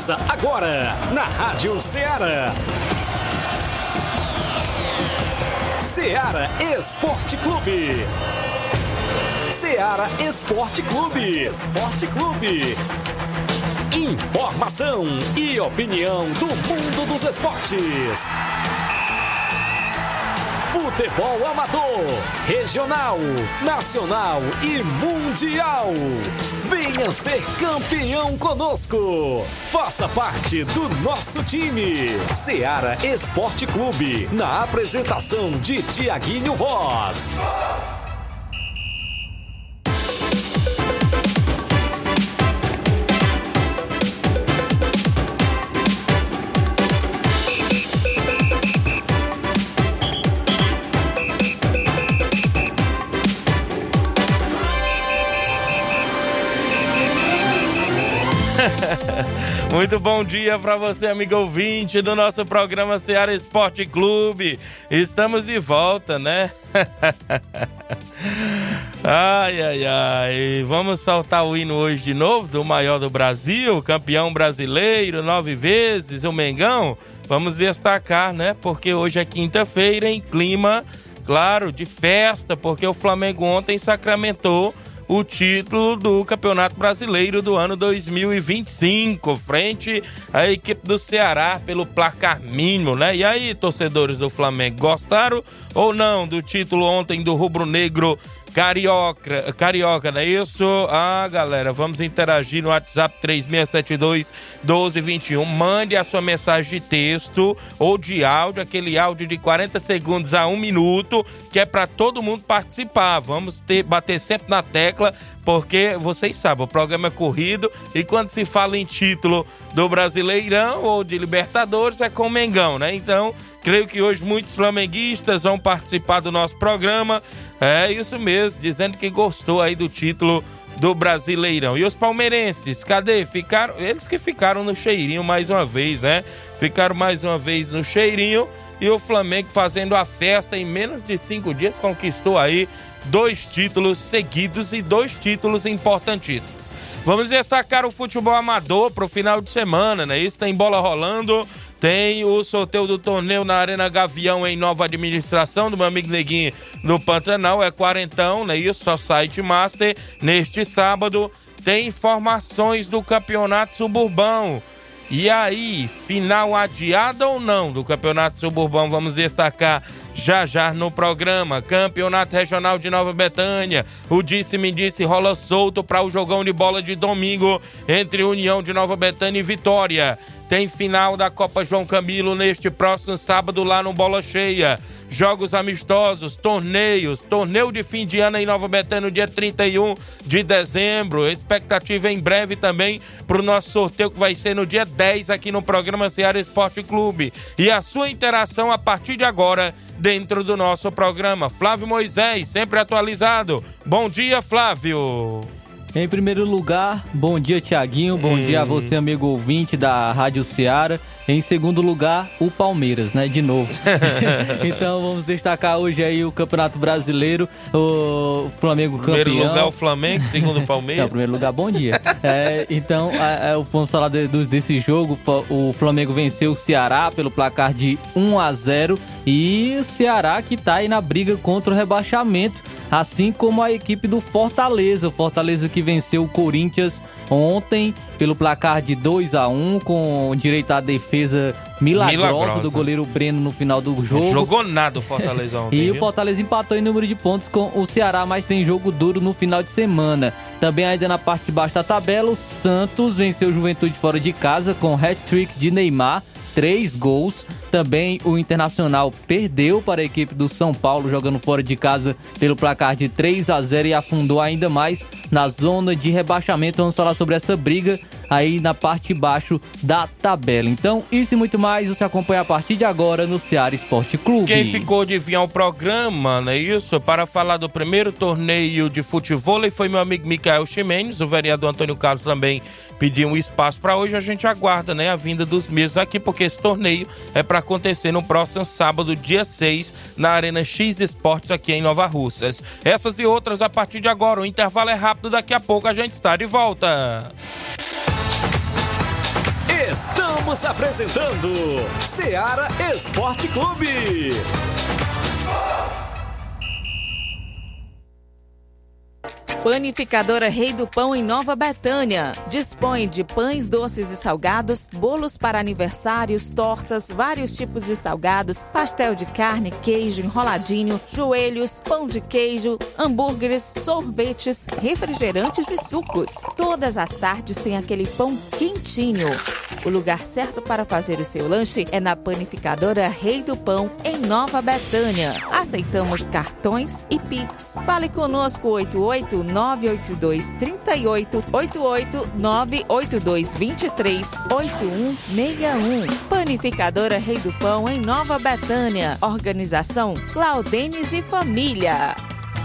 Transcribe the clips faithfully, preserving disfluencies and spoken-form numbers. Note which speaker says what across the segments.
Speaker 1: Começa agora na Rádio Ceará. Ceará Esporte Clube. Ceará Esporte Clube. Esporte Clube. Informação e opinião do mundo dos esportes. Futebol amador, regional, nacional e mundial. Venha ser campeão conosco. Faça parte do nosso time. Ceará Esporte Clube. Na apresentação de Tiaguinho Voz.
Speaker 2: Muito bom dia para você, amigo ouvinte do nosso programa Ceará Esporte Clube. Estamos de volta, né? Ai, ai, ai. Vamos soltar o hino hoje de novo do maior do Brasil, campeão brasileiro, nove vezes, o Mengão. Vamos destacar, né? Porque hoje é quinta-feira em clima, claro, de festa, porque o Flamengo ontem sacramentou o título do Campeonato Brasileiro do ano dois mil e vinte e cinco, frente à equipe do Ceará pelo placar mínimo, né? E aí, torcedores do Flamengo, gostaram ou não do título ontem do rubro-negro Carioca, Carioca, não é isso? Ah, galera, vamos interagir no WhatsApp três seis sete dois, um dois dois um. Mande a sua mensagem de texto ou de áudio, aquele áudio de quarenta segundos a um minuto, que é para todo mundo participar. Vamos ter, bater sempre na tecla, porque vocês sabem, o programa é corrido e quando se fala em título do Brasileirão ou de Libertadores é com o Mengão, né? Então, creio que hoje muitos flamenguistas vão participar do nosso programa. É isso mesmo, dizendo que gostou aí do título do Brasileirão. E os palmeirenses, cadê? Ficaram, eles que ficaram no cheirinho mais uma vez, né? Ficaram mais uma vez no cheirinho e o Flamengo fazendo a festa em menos de cinco dias, conquistou aí dois títulos seguidos e dois títulos importantíssimos. Vamos destacar o futebol amador para o final de semana, né? Isso, tem bola rolando. Tem o sorteio do torneio na Arena Gavião em nova administração do meu amigo Neguinho no Pantanal, é quarentão, né? Isso, só site Master. Neste sábado tem informações do Campeonato Suburbão. E aí, final adiada ou não do Campeonato Suburbão? Vamos destacar já já no programa. Campeonato Regional de Nova Betânia. O disse-me disse rola solto para o jogão de bola de domingo entre União de Nova Betânia e Vitória. Tem final da Copa João Camilo neste próximo sábado lá no Bola Cheia. Jogos amistosos, torneios, torneio de fim de ano em Nova Betânia no dia trinta e um de dezembro. Expectativa em breve também para o nosso sorteio que vai ser no dia dez aqui no programa Ceará Esporte Clube. E a sua interação a partir de agora dentro do nosso programa. Flávio Moisés, sempre atualizado. Bom dia, Flávio.
Speaker 3: Em primeiro lugar, bom dia, Tiaguinho. Bom hum. dia a você, amigo ouvinte da Rádio Ceará. Em segundo lugar, o Palmeiras, né? De novo. Então vamos destacar hoje aí o Campeonato Brasileiro. O Flamengo campeão.
Speaker 2: Primeiro lugar o Flamengo, segundo o Palmeiras.
Speaker 3: Não, primeiro lugar, bom dia. É, então, é, é, vamos falar de, de, desse jogo. O Flamengo venceu o Ceará pelo placar de um a zero. E o Ceará que tá aí na briga contra o rebaixamento, assim como a equipe do Fortaleza. O Fortaleza que venceu o Corinthians ontem pelo placar de dois a um, com direito à defesa milagrosa, milagrosa do goleiro Breno no final do jogo.
Speaker 2: Não jogou nada o Fortaleza ontem.
Speaker 3: E
Speaker 2: viu?
Speaker 3: O Fortaleza empatou em número de pontos com o Ceará, mas tem jogo duro no final de semana. Também ainda na parte de baixo da tabela, o Santos venceu o Juventude fora de casa com hat-trick de Neymar. Três gols. Também o Internacional perdeu para a equipe do São Paulo, jogando fora de casa pelo placar de três a zero e afundou ainda mais na zona de rebaixamento. Vamos falar sobre essa briga aí na parte de baixo da tabela. Então, isso e muito mais você acompanha a partir de agora no Ceará Esporte Clube.
Speaker 2: Quem ficou de vir ao programa, não é isso? Para falar do primeiro torneio de futevôlei foi meu amigo Micael Ximenes. O vereador Antônio Carlos também pediu um espaço para hoje. A gente aguarda, né, a vinda dos mesmos aqui, porque esse torneio é para acontecer no próximo sábado, dia seis, na Arena X Esportes aqui em Nova Russas. Essas e outras a partir de agora. O intervalo é rápido, daqui a pouco a gente está de volta.
Speaker 1: Estamos apresentando Seara Esporte Clube.
Speaker 4: Panificadora Rei do Pão em Nova Betânia. Dispõe de pães doces e salgados, bolos para aniversários, tortas, vários tipos de salgados, pastel de carne, queijo, enroladinho, joelhos, pão de queijo, hambúrgueres, sorvetes, refrigerantes e sucos. Todas as tardes tem aquele pão quentinho. O lugar certo para fazer o seu lanche é na Panificadora Rei do Pão em Nova Betânia. Aceitamos cartões e Pix. Fale conosco oito oito nove oito dois, três oito, oito oito nove oito dois, dois três, oito um seis um. Panificadora Rei do Pão em Nova Betânia. Organização Claudenes e Família.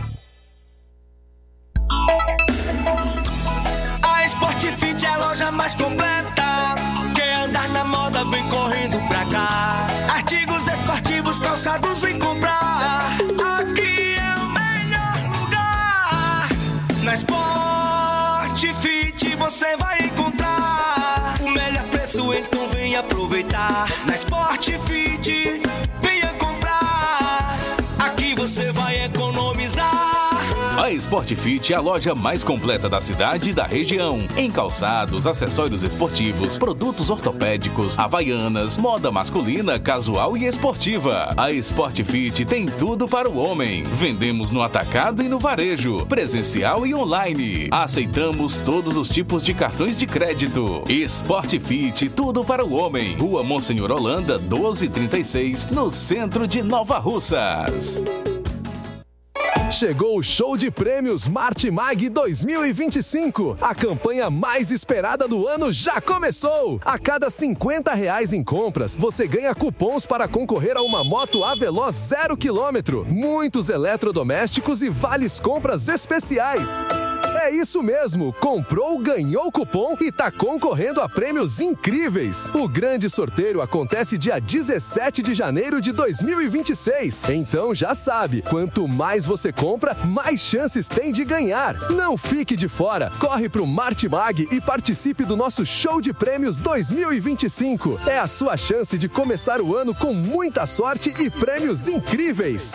Speaker 5: A Sportfit é a loja mais completa. Quer andar na moda, vem correndo pra cá. Artigos esportivos, calçados, vem comprar. Aqui é o melhor lugar. Na Sportfit você vai encontrar o melhor preço, então vem aproveitar. Na Sportfit, venha comprar. Aqui você vai economizar.
Speaker 6: A Sportfit é a loja mais completa da cidade e da região. Em calçados, acessórios esportivos, produtos ortopédicos, havaianas, moda masculina, casual e esportiva. A Sportfit tem tudo para o homem. Vendemos no atacado e no varejo, presencial e online. Aceitamos todos os tipos de cartões de crédito. Sportfit, tudo para o homem. Rua Monsenhor Holanda, doze trinta e seis, no centro de Nova Russas.
Speaker 7: Chegou o show de prêmios Martimag dois mil e vinte e cinco. A campanha mais esperada do ano já começou. A cada cinquenta reais em compras, você ganha cupons para concorrer a uma moto Aveloz zero quilômetro, muitos eletrodomésticos e vales compras especiais. É isso mesmo, comprou, ganhou cupom e tá concorrendo a prêmios incríveis. O grande sorteio acontece dia dezessete de janeiro de dois mil e vinte e seis. Então já sabe, quanto mais você compra, mais chances tem de ganhar. Não fique de fora, corre pro Martimag e participe do nosso show de prêmios dois mil e vinte e cinco. É a sua chance de começar o ano com muita sorte e prêmios incríveis.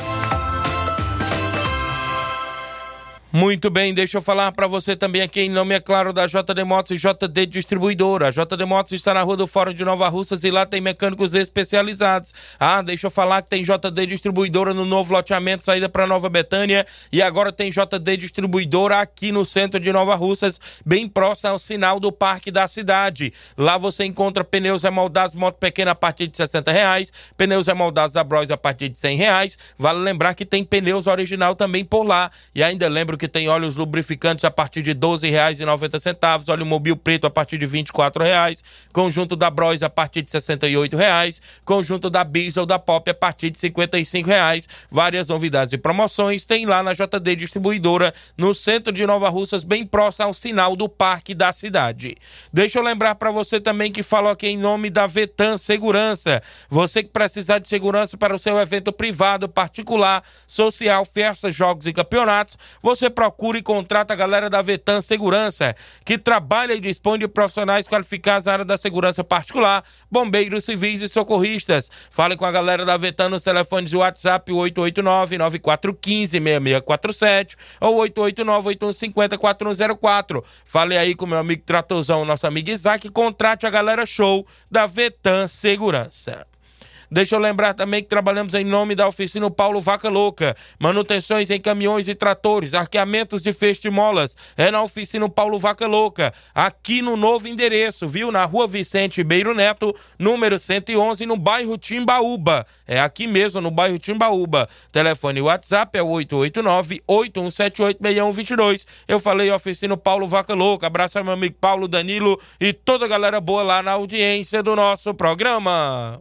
Speaker 2: Muito bem, deixa eu falar para você também aqui em nome, é claro, da J D Motos e J D Distribuidora. A J D Motos está na Rua do Fórum de Nova Russas e lá tem mecânicos especializados. Ah, deixa eu falar que tem J D Distribuidora no novo loteamento, saída para Nova Betânia, e agora tem J D Distribuidora aqui no centro de Nova Russas, bem próximo ao sinal do Parque da Cidade. Lá você encontra pneus remoldados moto pequena a partir de sessenta reais, pneus remoldados da Bros a partir de cem reais. Vale lembrar que tem pneus original também por lá. E ainda lembro que que tem óleos lubrificantes a partir de doze reais e noventa centavos, óleo mobil preto a partir de vinte e quatro reais, conjunto da Bros a partir de sessenta e oito reais, conjunto da Bis ou da Pop a partir de cinquenta e cinco reais. Várias novidades e promoções tem lá na J D Distribuidora, no centro de Nova Russas, bem próximo ao sinal do Parque da Cidade. Deixa eu lembrar para você também que falo aqui em nome da Vetan Segurança. Você que precisar de segurança para o seu evento privado, particular, social, festas, jogos e campeonatos, você procura e contrata a galera da Vetan Segurança, que trabalha e dispõe de profissionais qualificados na área da segurança particular, bombeiros civis e socorristas. Fale com a galera da Vetan nos telefones do WhatsApp oito oito nove, nove quatro um cinco, seis seis quatro sete ou oito oito nove, oito um cinco zero, quatro um zero quatro. Fale aí com meu amigo Tratorzão, nosso amigo Isaac, e contrate a galera show da Vetan Segurança. Deixa eu lembrar também que trabalhamos em nome da oficina Paulo Vaca Louca. Manutenções em caminhões e tratores, arqueamentos de feixe de molas. É na oficina Paulo Vaca Louca. Aqui no novo endereço, viu? Na Rua Vicente Beiro Neto, número cento e onze, no bairro Timbaúba. É aqui mesmo, no bairro Timbaúba. Telefone e WhatsApp é oito oito nove, oito um sete oito, seis um dois dois. Eu falei oficina Paulo Vaca Louca. Abraço ao meu amigo Paulo, Danilo e toda a galera boa lá na audiência do nosso programa.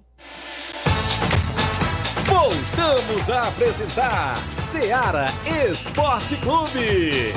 Speaker 1: Voltamos a apresentar Seara Esporte Clube.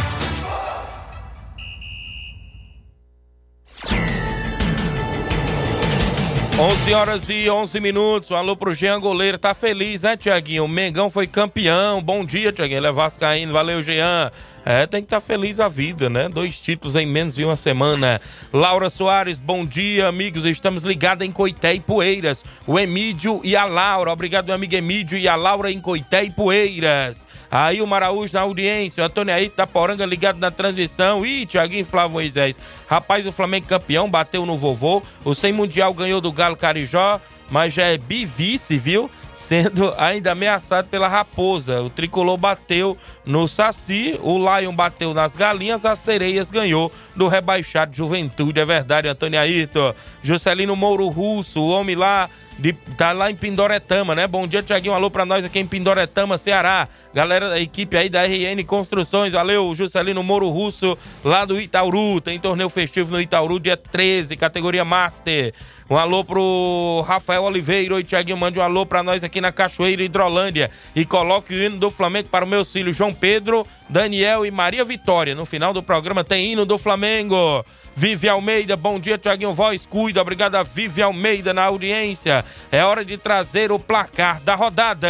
Speaker 2: onze horas e onze minutos. Um alô pro Jean Goleiro. Tá feliz, né, Tiaguinho? O Mengão foi campeão. Bom dia, Tiaguinho. Ele é vascaíno. Valeu, Jean. É, tem que estar feliz a vida, né? Dois títulos em menos de uma semana. Laura Soares, bom dia, amigos. Estamos ligados em Coité e Poeiras. O Emídio e a Laura. Obrigado, meu amigo Emídio e a Laura em Coité e Poeiras. Aí o Maraújo na audiência. O Antônio Aito da Poranga ligado na transmissão. Ih, Thiaguinho Flávio Moisés. Rapaz, o Flamengo campeão, bateu no vovô. O Sem Mundial ganhou do Galo Carijó, mas já é bivice, viu? Sendo ainda ameaçado pela Raposa. O Tricolor bateu no Saci, o Lion bateu nas Galinhas, as Sereias ganhou do rebaixado Juventude. É verdade, Antônio Aito. Juscelino Mouro Russo, o homem lá, de, tá lá em Pindoretama, né? Bom dia, Thiaguinho, um alô pra nós aqui em Pindoretama, Ceará. Galera da equipe aí da R N Construções, valeu, Juscelino Mouro Russo, lá do Itaúru. Tem torneio festivo no Itaúru, dia treze, categoria Master. Um alô pro Rafael Oliveira. Oi, Thiaguinho, mande um alô pra nós aqui na Cachoeira, Hidrolândia. E coloque o hino do Flamengo para os meus filhos João Pedro, Daniel e Maria Vitória. No final do programa tem hino do Flamengo. Vivi Almeida, bom dia, Thiaguinho, voz cuida. Obrigado a Vivi Almeida na audiência. É hora de trazer o placar da rodada.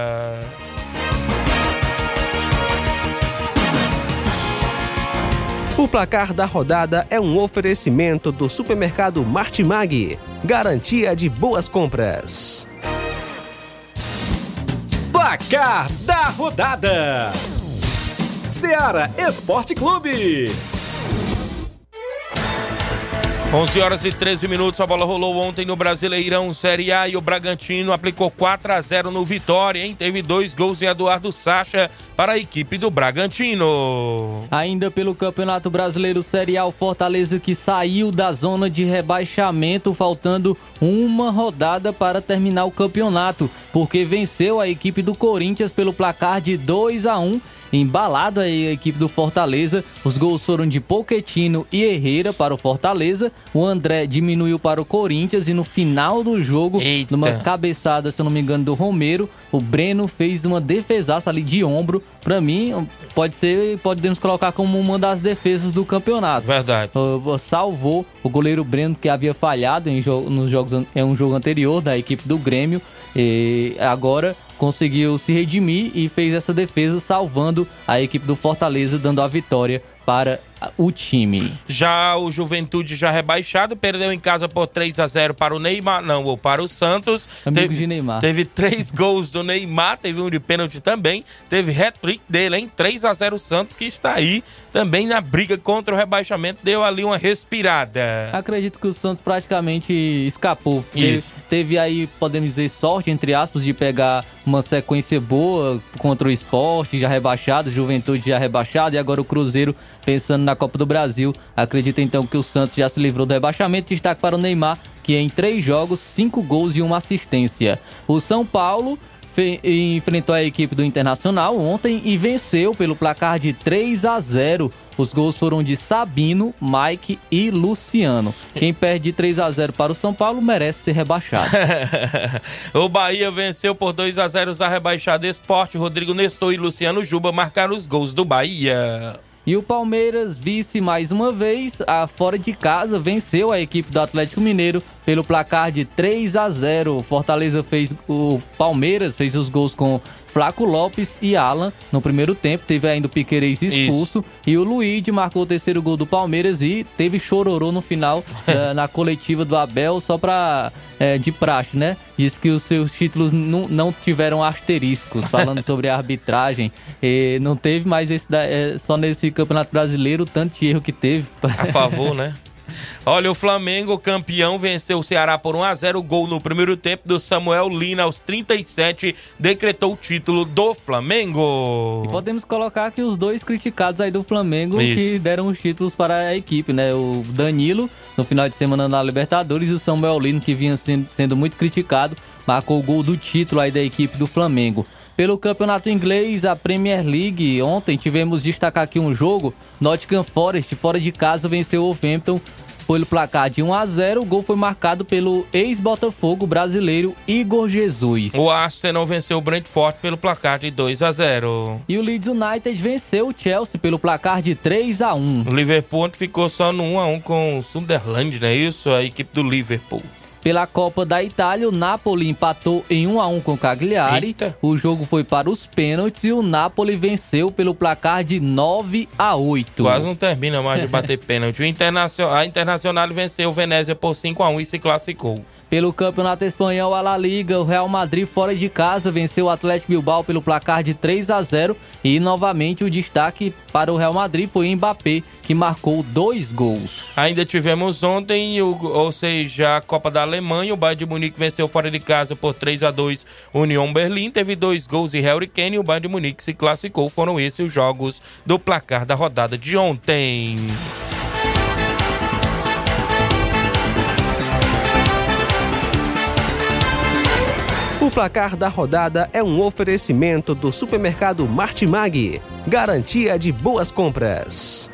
Speaker 8: O placar da rodada é um oferecimento do supermercado Martimag. Garantia de boas compras.
Speaker 1: Placar da rodada: Ceará Esporte Clube.
Speaker 2: onze horas e treze minutos, a bola rolou ontem no Brasileirão Série A e o Bragantino aplicou quatro a zero no Vitória, hein? Teve dois gols de Eduardo Sacha para a equipe do Bragantino.
Speaker 3: Ainda pelo Campeonato Brasileiro Série A, o Fortaleza que saiu da zona de rebaixamento, faltando uma rodada para terminar o campeonato, porque venceu a equipe do Corinthians pelo placar de dois a um. Embalado aí a equipe do Fortaleza, os gols foram de Pochettino e Herrera para o Fortaleza, o André diminuiu para o Corinthians e no final do jogo,
Speaker 2: Eita.
Speaker 3: numa cabeçada, se eu não me engano, do Romero, o Breno fez uma defesaça ali de ombro. Pra mim, pode ser, podemos colocar como uma das defesas do campeonato.
Speaker 2: Verdade.
Speaker 3: Uh, salvou o goleiro Breno, que havia falhado em jo- nos jogos, em um jogo anterior da equipe do Grêmio, e agora conseguiu se redimir e fez essa defesa, salvando a equipe do Fortaleza, dando a vitória para o time.
Speaker 2: Já o Juventude, já rebaixado, perdeu em casa por três a zero para o Neymar, não, ou para o Santos.
Speaker 3: Amigos
Speaker 2: teve,
Speaker 3: de Neymar.
Speaker 2: Teve três gols do Neymar, teve um de pênalti também, teve hat-trick dele, hein? três a zero o Santos, que está aí também na briga contra o rebaixamento, deu ali uma respirada.
Speaker 3: Acredito que o Santos praticamente escapou. Teve, teve aí, podemos dizer, sorte, entre aspas, de pegar uma sequência boa contra o Sport, já rebaixado, Juventude já rebaixado, e agora o Cruzeiro pensando na Copa do Brasil. Acredito então que o Santos já se livrou do rebaixamento. Destaque para o Neymar, que em três jogos, cinco gols e uma assistência. O São Paulo fe- enfrentou a equipe do Internacional ontem e venceu pelo placar de três a zero. Os gols foram de Sabino, Mike e Luciano. Quem perde três a zero para o São Paulo merece ser rebaixado.
Speaker 2: O Bahia venceu por dois a zero a rebaixada Sport. Rodrigo Nestor e Luciano Juba marcaram os gols do Bahia.
Speaker 3: E o Palmeiras, vice mais uma vez, a fora de casa, venceu a equipe do Atlético Mineiro pelo placar de três a zero. O Fortaleza fez, o Palmeiras fez os gols com Flaco Lopes e Alan no primeiro tempo. Teve ainda o Piquerez expulso. Isso. E o Luigi marcou o terceiro gol do Palmeiras e teve chororô no final uh, na coletiva do Abel, só pra, uh, de praxe, né? Diz que os seus títulos não, não tiveram asteriscos, falando sobre a arbitragem. E não teve mais esse da, é, só nesse Campeonato Brasileiro, tanto de erro que teve.
Speaker 2: A favor, né? Olha, o Flamengo, campeão, venceu o Ceará por um a zero. O gol no primeiro tempo do Samuel Lina, aos trinta e sete, decretou o título do Flamengo.
Speaker 3: E podemos colocar que os dois criticados aí do Flamengo, isso, que deram os títulos para a equipe, né? O Danilo, no final de semana na Libertadores, e o Samuel Lina, que vinha sendo, sendo muito criticado, marcou o gol do título aí da equipe do Flamengo. Pelo campeonato inglês, a Premier League, ontem tivemos destacar aqui um jogo. Nottingham Forest, fora de casa, venceu o Wolverhampton pelo placar de um a zero. O gol foi marcado pelo ex-Botafogo brasileiro Igor Jesus.
Speaker 2: O Arsenal venceu o Brentford pelo placar de dois a zero.
Speaker 3: E o Leeds United venceu o Chelsea pelo placar de três a um.
Speaker 2: O Liverpool ficou só no um a um com o Sunderland, não é isso? A equipe do Liverpool.
Speaker 3: Pela Copa da Itália, o Napoli empatou em um a um com o Cagliari.
Speaker 2: Eita.
Speaker 3: O jogo foi para os pênaltis e o Napoli venceu pelo placar de nove a oito.
Speaker 2: Quase não termina mais de bater pênalti. O Internacional, a Internacional venceu o Venezia por cinco a um e se classificou.
Speaker 3: Pelo Campeonato Espanhol, a La Liga, o Real Madrid fora de casa venceu o Atlético Bilbao pelo placar de três a zero e novamente o destaque para o Real Madrid foi o Mbappé, que marcou dois gols.
Speaker 2: Ainda tivemos ontem, o, ou seja, a Copa da Alemanha, o Bayern de Munique venceu fora de casa por três a dois o Union Berlim, teve dois gols de Harry Kane e o Bayern de Munique se classificou. Foram esses os jogos do placar da rodada de ontem.
Speaker 8: O placar da rodada é um oferecimento do supermercado Martimag. Garantia de boas compras.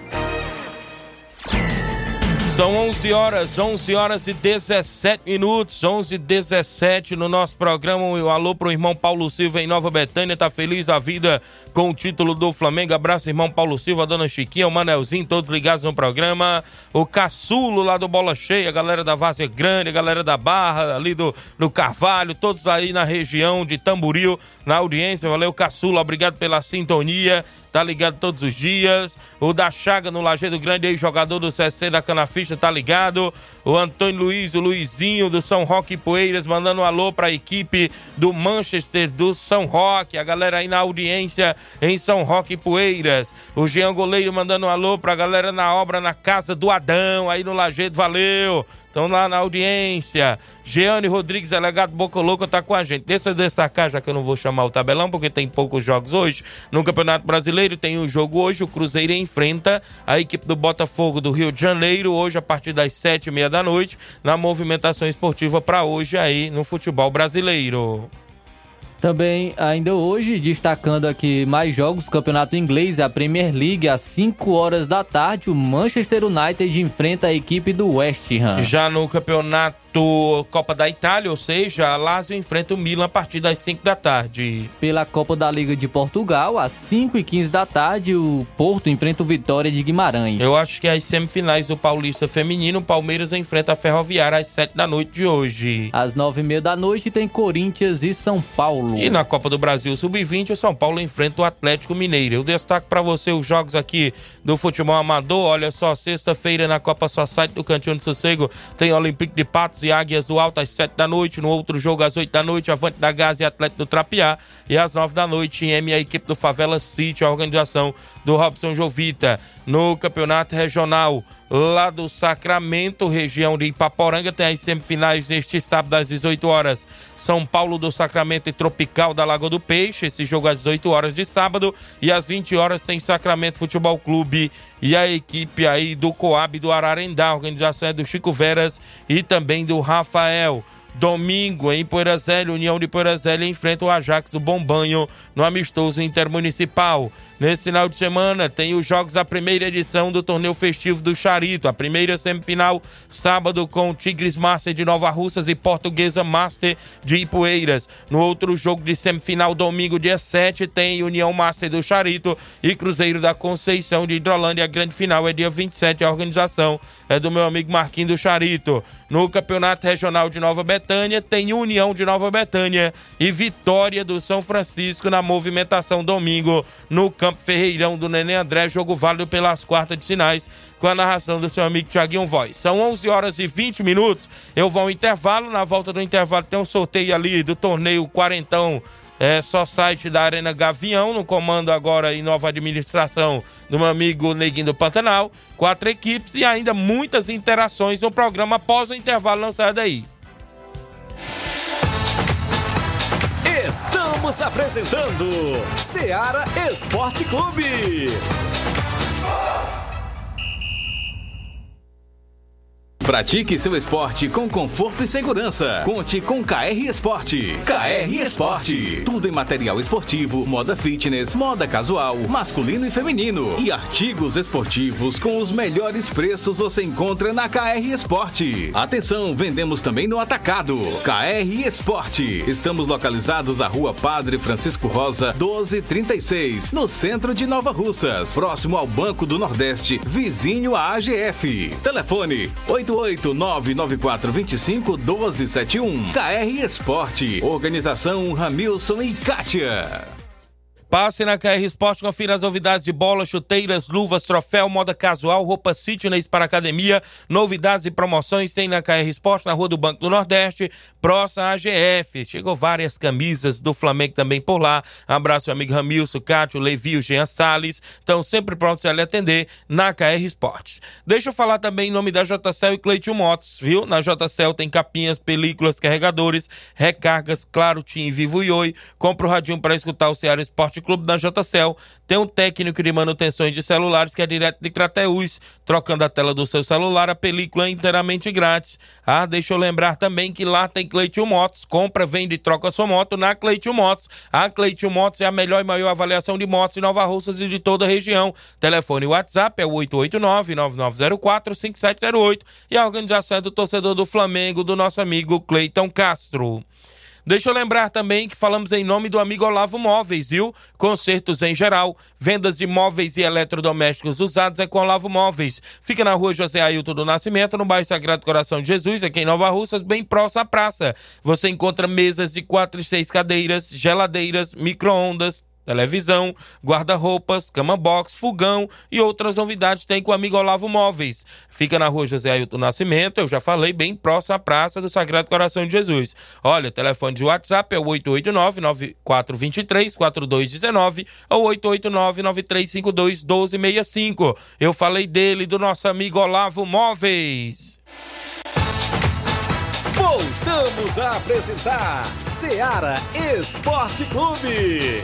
Speaker 2: São onze horas, onze horas e dezessete minutos, onze e dezessete no nosso programa. Um alô pro irmão Paulo Silva em Nova Betânia, tá feliz da vida com o título do Flamengo. Abraço, irmão Paulo Silva, a dona Chiquinha, o Manelzinho, todos ligados no programa. O Caçulo lá do Bola Cheia, a galera da Várzea Grande, a galera da Barra, ali do, do Carvalho, todos aí na região de Tamboril, na audiência. Valeu, Caçulo, obrigado pela sintonia. Tá ligado todos os dias. O da Chaga no Lajeado Grande aí, jogador do C C da Canafista, tá ligado. O Antônio Luiz, o Luizinho do São Roque Poeiras, mandando um alô pra equipe do Manchester do São Roque. A galera aí na audiência em São Roque Poeiras. O Jean Goleiro mandando um alô pra galera na obra na Casa do Adão, aí no Lajeado, valeu. Estão lá na audiência. Jeane Rodrigues, delegado Boca Louca, tá com a gente. Deixa eu destacar, já que eu não vou chamar o tabelão, porque tem poucos jogos hoje. No Campeonato Brasileiro tem um jogo hoje. O Cruzeiro enfrenta a equipe do Botafogo do Rio de Janeiro, hoje a partir das sete e meia da noite, na movimentação esportiva para hoje aí no futebol brasileiro.
Speaker 3: Também, ainda hoje, destacando aqui mais jogos, Campeonato Inglês, a Premier League, às cinco horas da tarde, o Manchester United enfrenta a equipe do West Ham.
Speaker 2: Já no Campeonato Copa da Itália, ou seja, a Lazio enfrenta o Milan a partir das cinco da tarde.
Speaker 3: Pela Copa da Liga de Portugal, às cinco e quinze da tarde, o Porto enfrenta o Vitória de Guimarães.
Speaker 2: Eu acho que as semifinais do Paulista Feminino, o Palmeiras enfrenta a Ferroviária às sete da noite de hoje.
Speaker 3: Às nove e meia da noite tem Corinthians e São Paulo.
Speaker 2: E na Copa do Brasil sub vinte, o São Paulo enfrenta o Atlético Mineiro. Eu destaco para você os jogos aqui do futebol amador. Olha só, sexta-feira na Copa Society do Cantinho do Sossego tem Olympique de Patos e Águias do Alto às sete da noite. No outro jogo às oito da noite, Avante da Gás e Atlético do Trapiá. E às nove da noite em M, a equipe do Favela City, a organização do Robson Jovita. No Campeonato Regional lá do Sacramento, região de Ipaporanga, tem as semifinais neste sábado às dezoito horas. São Paulo do Sacramento e Tropical da Lagoa do Peixe, esse jogo às dezoito horas de sábado. E às vinte horas tem Sacramento Futebol Clube e a equipe aí do Coab do Ararendá. A organização é do Chico Veras e também do Rafael. Domingo, em Poeira Zélia, União de Poeira Zélia enfrenta o Ajax do Bombanho no amistoso intermunicipal. Nesse final de semana tem os jogos da primeira edição do torneio festivo do Charito. A primeira semifinal, sábado, com Tigres Master de Nova Russas e Portuguesa Master de Ipueiras. No outro jogo de semifinal, domingo, dia sete, tem União Master do Charito e Cruzeiro da Conceição de Hidrolândia. A grande final é dia vinte e sete, a organização é do meu amigo Marquinhos do Charito. No Campeonato Regional de Nova Betânia, tem União de Nova Betânia e Vitória do São Francisco na movimentação domingo no Campo Ferreirão do Nenê André, jogo válido pelas quartas de finais, com a narração do seu amigo Thiaguinho Voz. São onze horas e vinte minutos, eu vou ao intervalo. Na volta do intervalo tem um sorteio ali do torneio Quarentão, é só site da Arena Gavião, no comando agora em nova administração do meu amigo Neguinho do Pantanal. Quatro equipes e ainda muitas interações no programa após o intervalo, não sai daí.
Speaker 1: Estamos apresentando Seara Esporte Clube.
Speaker 6: Pratique seu esporte com conforto e segurança. Conte com K R Esporte. K R Esporte. Tudo em material esportivo, moda fitness, moda casual, masculino e feminino. E artigos esportivos com os melhores preços você encontra na K R Esporte. Atenção, vendemos também no atacado. K R Esporte. Estamos localizados à Rua Padre Francisco Rosa, doze trinta e seis, no centro de Nova Russas, próximo ao Banco do Nordeste, vizinho à A G F. Telefone oito oito nove nove quatro dois cinco um dois sete um. K R Esporte. Organização Ramilson e Kátia.
Speaker 2: Passe na K R Esporte, confira as novidades de bola, chuteiras, luvas, troféu, moda casual, roupas fitness para academia, novidades e promoções tem na K R Esporte, na Rua do Banco do Nordeste, próxima à A G F. Chegou várias camisas do Flamengo também por lá. Abraço, meu amigo Ramilson, Cátio, Levi, o Jean Salles. Estão sempre prontos a lhe atender na K R Esportes. Deixa eu falar também em nome da J C L e Cleiton Motos, viu? Na J C L tem capinhas, películas, carregadores, recargas, Claro, Tim, Vivo e Oi. Compra o radinho para escutar o Ceará Esporte Clube da J C L. Tem um técnico de manutenções de celulares que é direto de Crateús, trocando a tela do seu celular, a película é inteiramente grátis. Ah, deixa eu lembrar também que lá tem Cleiton Motos, compra, vende e troca sua moto na Cleiton Motos. A Cleiton Motos é a melhor e maior avaliação de motos em Nova Russas e de toda a região. Telefone e WhatsApp é o oito oito nove, nove nove zero quatro, cinco sete zero oito e a organização é do torcedor do Flamengo, do nosso amigo Cleiton Castro. Deixa eu lembrar também que falamos em nome do amigo Olavo Móveis, viu? Consertos em geral, vendas de móveis e eletrodomésticos usados é com Olavo Móveis. Fica na rua José Ailton do Nascimento, no bairro Sagrado Coração de Jesus, aqui em Nova Russas, bem próximo à praça. Você encontra mesas de quatro e seis cadeiras, geladeiras, micro-ondas, televisão, guarda-roupas, cama box, fogão e outras novidades tem com o amigo Olavo Móveis. Fica na rua José Ailton Nascimento, eu já falei, bem próximo à praça do Sagrado Coração de Jesus. Olha, o telefone de WhatsApp é o oito oito nove, nove quatro dois três, quatro dois um nove ou oito oito nove, nove três cinco dois, um dois seis cinco. Eu falei dele, do nosso amigo Olavo Móveis.
Speaker 1: Voltamos a apresentar Ceará Esporte Clube.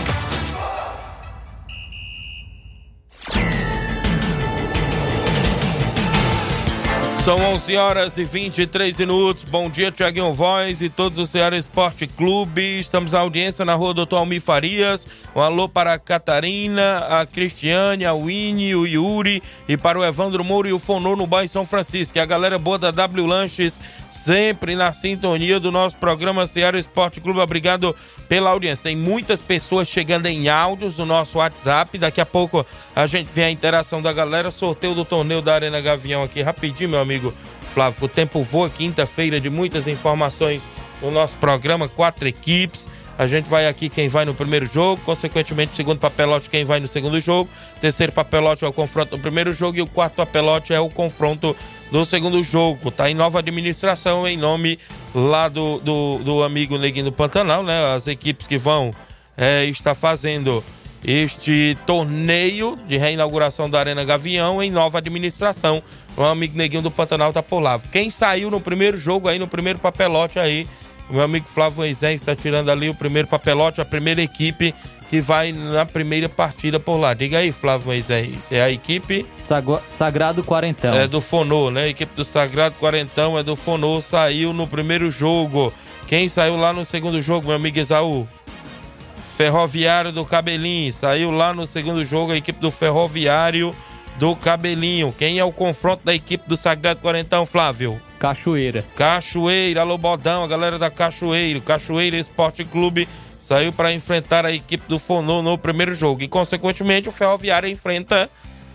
Speaker 2: São onze horas e vinte e três minutos. Bom dia, Thiaguinho Voz e todos do Ceará Esporte Clube. Estamos na audiência na rua Doutor Almir Farias. Um alô para a Catarina, a Cristiane, a Winnie, o Yuri e para o Evandro Moura e o Fonô no bairro São Francisco. E a galera boa da W Lanches sempre na sintonia do nosso programa Ceará Esporte Clube. Obrigado pela audiência. Tem muitas pessoas chegando em áudios no nosso WhatsApp. Daqui a pouco a gente vê a interação da galera. Sorteio do torneio da Arena Gavião aqui rapidinho, meu amigo Flávio. O tempo voa, quinta-feira de muitas informações no nosso programa, quatro equipes. A gente vai aqui quem vai no primeiro jogo, consequentemente segundo papelote quem vai no segundo jogo, terceiro papelote é o confronto do primeiro jogo e o quarto papelote é o confronto do segundo jogo. Tá em nova administração em nome lá do, do, do amigo Neguinho do Pantanal, né? As equipes que vão é, estar fazendo este torneio de reinauguração da Arena Gavião em nova administração. O amigo Neguinho do Pantanal tá por lá. Quem saiu no primeiro jogo aí, no primeiro papelote aí, o meu amigo Flávio Moisés está tirando ali o primeiro papelote, a primeira equipe que vai na primeira partida por lá. Diga aí, Flávio Moisés, é a equipe...
Speaker 3: Sagu... Sagrado Quarentão.
Speaker 2: É do Fonô, né? A equipe do Sagrado Quarentão é do Fonô, saiu no primeiro jogo. Quem saiu lá no segundo jogo, meu amigo Esaú? Ferroviário do Cabelinho, saiu lá no segundo jogo a equipe do Ferroviário do Cabelinho. Quem é o confronto da equipe do Sagrado Quarentão, Flávio?
Speaker 3: Cachoeira.
Speaker 2: Cachoeira, alô Bodão, a galera da Cachoeira. Cachoeira Esporte Clube saiu para enfrentar a equipe do Fonô no primeiro jogo. E, consequentemente, o Ferroviário enfrenta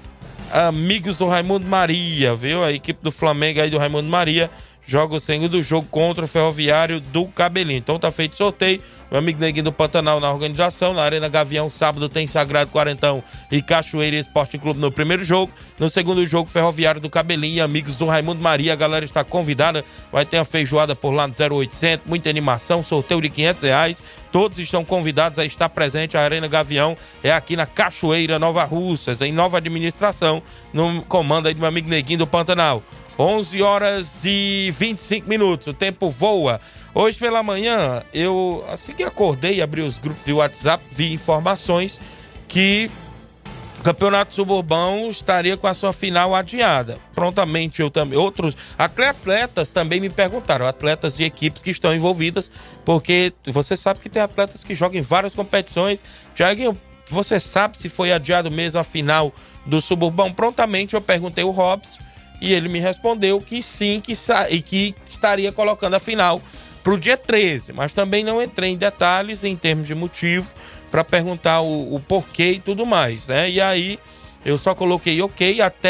Speaker 2: amigos do Raimundo Maria, viu? A equipe do Flamengo aí do Raimundo Maria joga o segundo jogo contra o Ferroviário do Cabelinho. Então tá feito sorteio. Meu amigo Neguinho do Pantanal na organização. Na Arena Gavião, sábado, tem Sagrado Quarentão e Cachoeira Esporte Clube no primeiro jogo. No segundo jogo, Ferroviário do Cabelinho e amigos do Raimundo Maria. A galera está convidada. Vai ter uma feijoada por lá no zero oitocentos. Muita animação, sorteio de quinhentos reais. Todos estão convidados a estar presente. A Arena Gavião é aqui na Cachoeira, Nova Russas, em nova administração, no comando aí do meu amigo Neguinho do Pantanal. onze horas e vinte e cinco minutos, o tempo voa. Hoje pela manhã, eu, assim que acordei, abri os grupos de WhatsApp, vi informações que o Campeonato Suburbão estaria com a sua final adiada. Prontamente eu também, outros atletas também me perguntaram, atletas de equipes que estão envolvidas, porque você sabe que tem atletas que jogam em várias competições. Thiaguinho, você sabe se foi adiado mesmo a final do Suburbão? Prontamente eu perguntei o Robson, e ele me respondeu que sim, que, sa- e que estaria colocando a final para o dia treze. Mas também não entrei em detalhes em termos de motivo para perguntar o, o porquê e tudo mais, né? E aí eu só coloquei ok até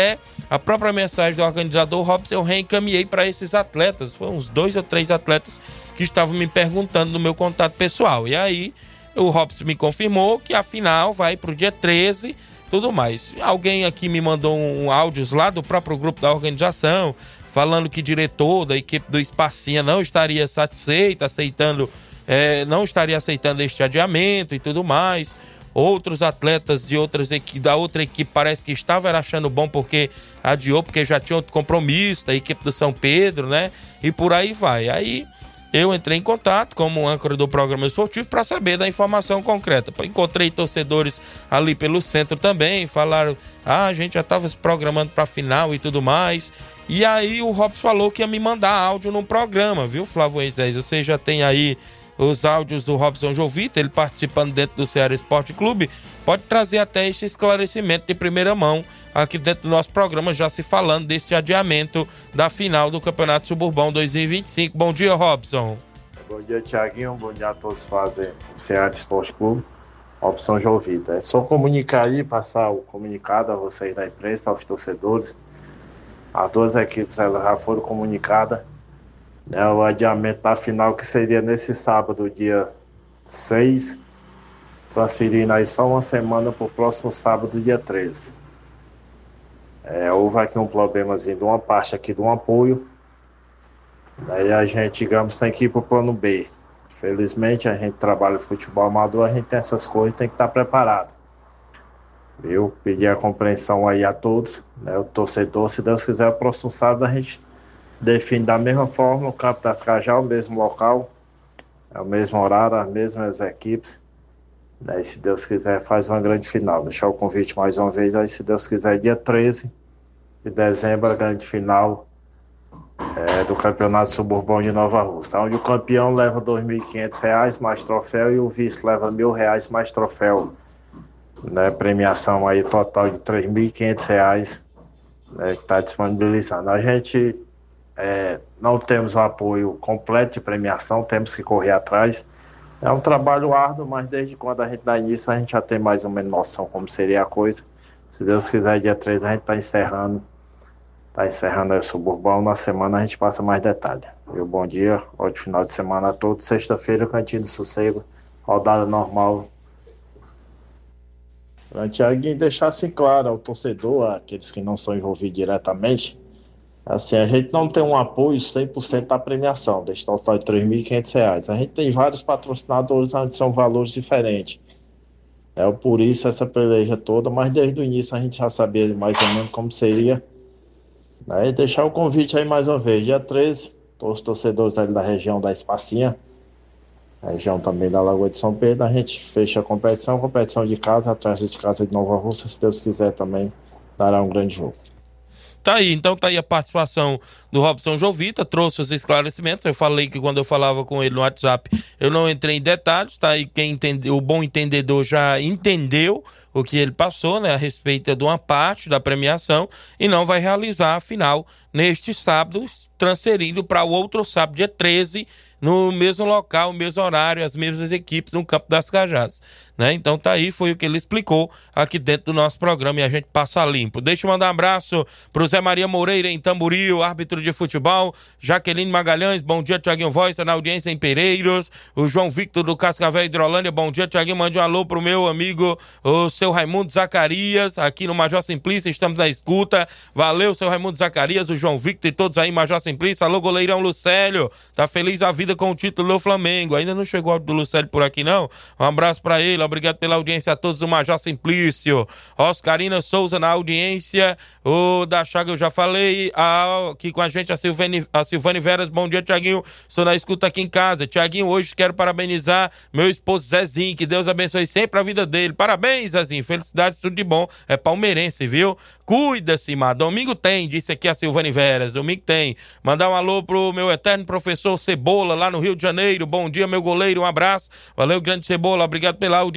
Speaker 2: a própria mensagem do organizador Robson eu reencaminhei para esses atletas. Foram uns dois ou três atletas que estavam me perguntando no meu contato pessoal. E aí o Robson me confirmou que a final vai para o dia treze, tudo mais. Alguém aqui me mandou um, um áudios lá do próprio grupo da organização, falando que o diretor da equipe do Espacinha não estaria satisfeito, aceitando, é, não estaria aceitando este adiamento e tudo mais. Outros atletas de outras equi- da outra equipe parece que estavam achando bom porque adiou, porque já tinha outro compromisso da equipe do São Pedro, né? E por aí vai. Aí eu entrei em contato como âncora do programa esportivo para saber da informação concreta. Encontrei torcedores ali pelo centro também, falaram, ah, a gente já estava se programando para a final e tudo mais. E aí o Robson falou que ia me mandar áudio no programa, viu, Flávio Moisés? Você já tem aí os áudios do Robson Jovita, ele participando dentro do Ceará Esporte Clube, pode trazer até esse esclarecimento de primeira mão aqui dentro do nosso programa, já se falando desse adiamento da final do Campeonato Suburbão dois mil e vinte e cinco. Bom dia, Robson.
Speaker 9: Bom dia, Tiaguinho. Bom dia a todos que fazem o Ceará Esporte Clube. Robson Jovita. É só comunicar aí, passar o comunicado a vocês da imprensa, aos torcedores. As duas equipes elas já foram comunicadas. É o adiamento da final que seria nesse sábado, dia seis, transferindo aí só uma semana para o próximo sábado, dia treze. É, houve aqui um problemazinho de uma parte aqui de um apoio. Daí a gente, digamos, tem que ir para o plano B. Felizmente a gente trabalha futebol amador, a gente tem essas coisas, tem que estar preparado. Eu pedi a compreensão aí a todos, né, o torcedor, se Deus quiser, o próximo sábado a gente define da mesma forma o Campo das Cajás, o mesmo local, é o mesmo horário, as mesmas equipes. Né, e se Deus quiser, faz uma grande final. Deixar o convite mais uma vez aí, se Deus quiser, dia treze de dezembro, a grande final é, do Campeonato Suburbão de Nova Russa, onde o campeão leva dois mil e quinhentos reais mais troféu e o vice leva mil reais mais troféu. Né, premiação aí total de três mil e quinhentos reais, né, que está disponibilizando. A gente é, não temos o apoio completo de premiação, temos que correr atrás. É um trabalho árduo, mas desde quando a gente dá início, a gente já tem mais ou menos noção como seria a coisa. Se Deus quiser, dia treze a gente está encerrando, está encerrando aí o Suburbão. Na semana a gente passa mais detalhes. Viu? Bom dia, ótimo final de semana a todos. Sexta-feira, Cantinho do Sossego, rodada normal. Para Tiaguinho deixar assim claro ao torcedor, aqueles que não são envolvidos diretamente, assim, a gente não tem um apoio cem por cento da premiação, desse total de três mil e quinhentos reais. A gente tem vários patrocinadores onde são valores diferentes. É por isso essa peleja toda, mas desde o início a gente já sabia mais ou menos como seria. Aí deixar o convite aí mais uma vez, dia treze, todos os torcedores ali da região da Espacinha, região também da Lagoa de São Pedro, a gente fecha a competição, competição de casa, atrás de casa de Nova Russa, se Deus quiser também dará um grande jogo.
Speaker 2: Tá aí, então tá aí a participação do Robson Jovita, trouxe os esclarecimentos. Eu falei que quando eu falava com ele no WhatsApp, eu não entrei em detalhes, tá aí, quem entendeu, o bom entendedor já entendeu o que ele passou, né, a respeito de uma parte da premiação, e não vai realizar a final neste sábado, transferindo para o outro sábado, dia treze, no mesmo local, mesmo horário, as mesmas equipes no Campo das Cajás, né? Então tá aí, foi o que ele explicou aqui dentro do nosso programa e a gente passa limpo. Deixa eu mandar um abraço pro Zé Maria Moreira em Tamboril, árbitro de futebol, Jaqueline Magalhães, bom dia, Tiaguinho Voz, tá na audiência em Pereiros, o João Victor do Cascavel Hidrolândia, bom dia, Tiaguinho, mande um alô pro meu amigo, o seu Raimundo Zacarias, aqui no Major Simplício, estamos na escuta, valeu, seu Raimundo Zacarias, o João Victor e todos aí, Major Simplício, alô, goleirão Lucélio, tá feliz a vida com o título do Flamengo, ainda não chegou o do Lucélio por aqui não, um abraço pra ele, obrigado pela audiência a todos do Major Simplício, Oscarina Souza na audiência, o da Chaga eu já falei, a, aqui com a gente a Silvane, a Silvane Veras, bom dia, Tiaguinho, estou na escuta aqui em casa, Tiaguinho, hoje quero parabenizar meu esposo Zezinho, que Deus abençoe sempre a vida dele, parabéns Zezinho, felicidades, tudo de bom, é palmeirense, viu? Cuida-se, Mar, domingo tem, disse aqui a Silvane Veras, domingo tem, mandar um alô pro meu eterno professor Cebola, lá no Rio de Janeiro, bom dia meu goleiro, um abraço, valeu grande Cebola, obrigado pela audiência,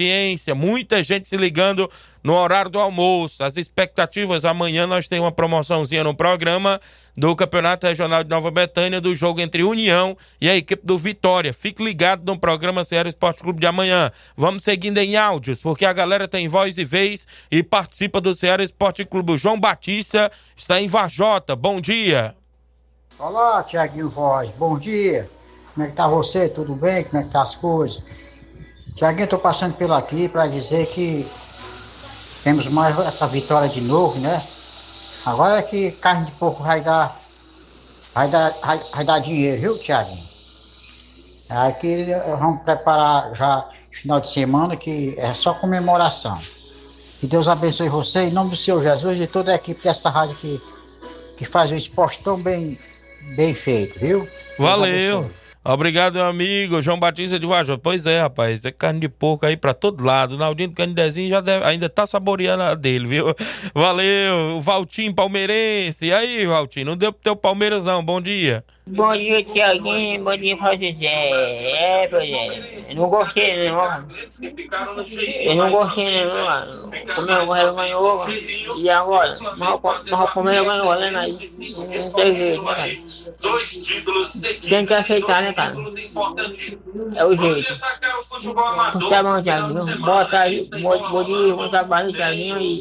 Speaker 2: audiência, muita gente se ligando no horário do almoço. As expectativas, amanhã nós temos uma promoçãozinha no programa do Campeonato Regional de Nova Betânia, do jogo entre União e a equipe do Vitória. Fique ligado no programa Ceará Esporte Clube de amanhã. Vamos seguindo em áudios, porque a galera tem voz e vez e participa do Ceará Esporte Clube. O João Batista está em Varjota. Bom dia.
Speaker 10: Olá, Tiaguinho Voz. Bom dia. Como é que tá você? Tudo bem? Como é que tá as coisas? Tiaguinho, eu tô passando pelo aqui para dizer que temos mais essa vitória de novo, né? Agora é que carne de porco vai dar, vai dar, vai, vai dar dinheiro, viu, Tiaguinho? Aqui vamos preparar já final de semana, que é só comemoração. Que Deus abençoe você, em nome do Senhor Jesus e toda a equipe dessa rádio que, que faz o esporte tão bem, bem feito, viu?
Speaker 2: Valeu. Obrigado, meu amigo João Batista de Varjota. Pois é, rapaz, é carne de porco aí pra todo lado. O Naldinho do Canidezinho já deve, ainda tá saboreando a dele, viu? Valeu, o Valtinho palmeirense. E aí, Valtinho, não deu pro teu Palmeiras não, bom dia.
Speaker 11: Bom dia, Tiaguinho, bom dia, José. É, José, eu não gostei não, eu não gostei não, mano. Como eu ganhou, e agora? Mas como eu ganhou, né, aí? Não tem jeito, né, cara? Tem que aceitar, né, cara? É o jeito. Tá bom, Tiaguinho, bota aí, bom dia, bom trabalho, Tiaguinho, e...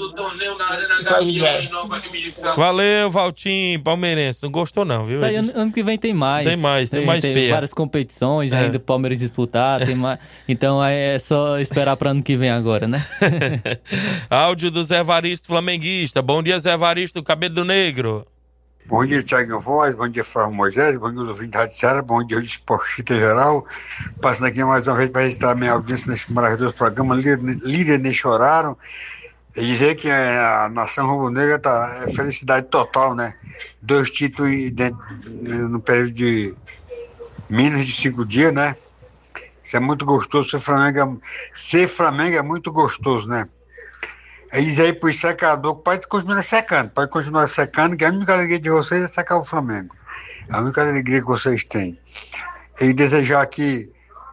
Speaker 2: Valeu, Valtinho, palmeirense, não gostou não, viu?
Speaker 3: Ano que vem tem mais.
Speaker 2: Tem mais, tem, tem mais
Speaker 3: Tem
Speaker 2: P.
Speaker 3: várias competições
Speaker 2: é.
Speaker 3: ainda, Palmeiras disputar, tem mais. Então é só esperar para ano que vem agora, né?
Speaker 2: Áudio do Zé Evaristo, flamenguista. Bom dia, Zé Evaristo, Cabelo do Negro.
Speaker 12: Bom dia, Thiago Voz, bom dia, Flávio Moisés, bom dia, ouvinte da Rádio Ceará, bom dia, esportista geral. Passando aqui mais uma vez para registrar minha audiência nesse maravilhoso programa, Líder Nem Choraram. E dizer que a nação rubro-negra tá é felicidade total, né? Dois títulos dentro, no período de menos de cinco dias, né? Isso é muito gostoso. Ser Flamengo, ser Flamengo é muito gostoso, né? Aí diz aí pro secador, pode continuar secando, pode continuar secando, que a única alegria de vocês é secar o Flamengo. A única alegria que vocês têm. E desejar aqui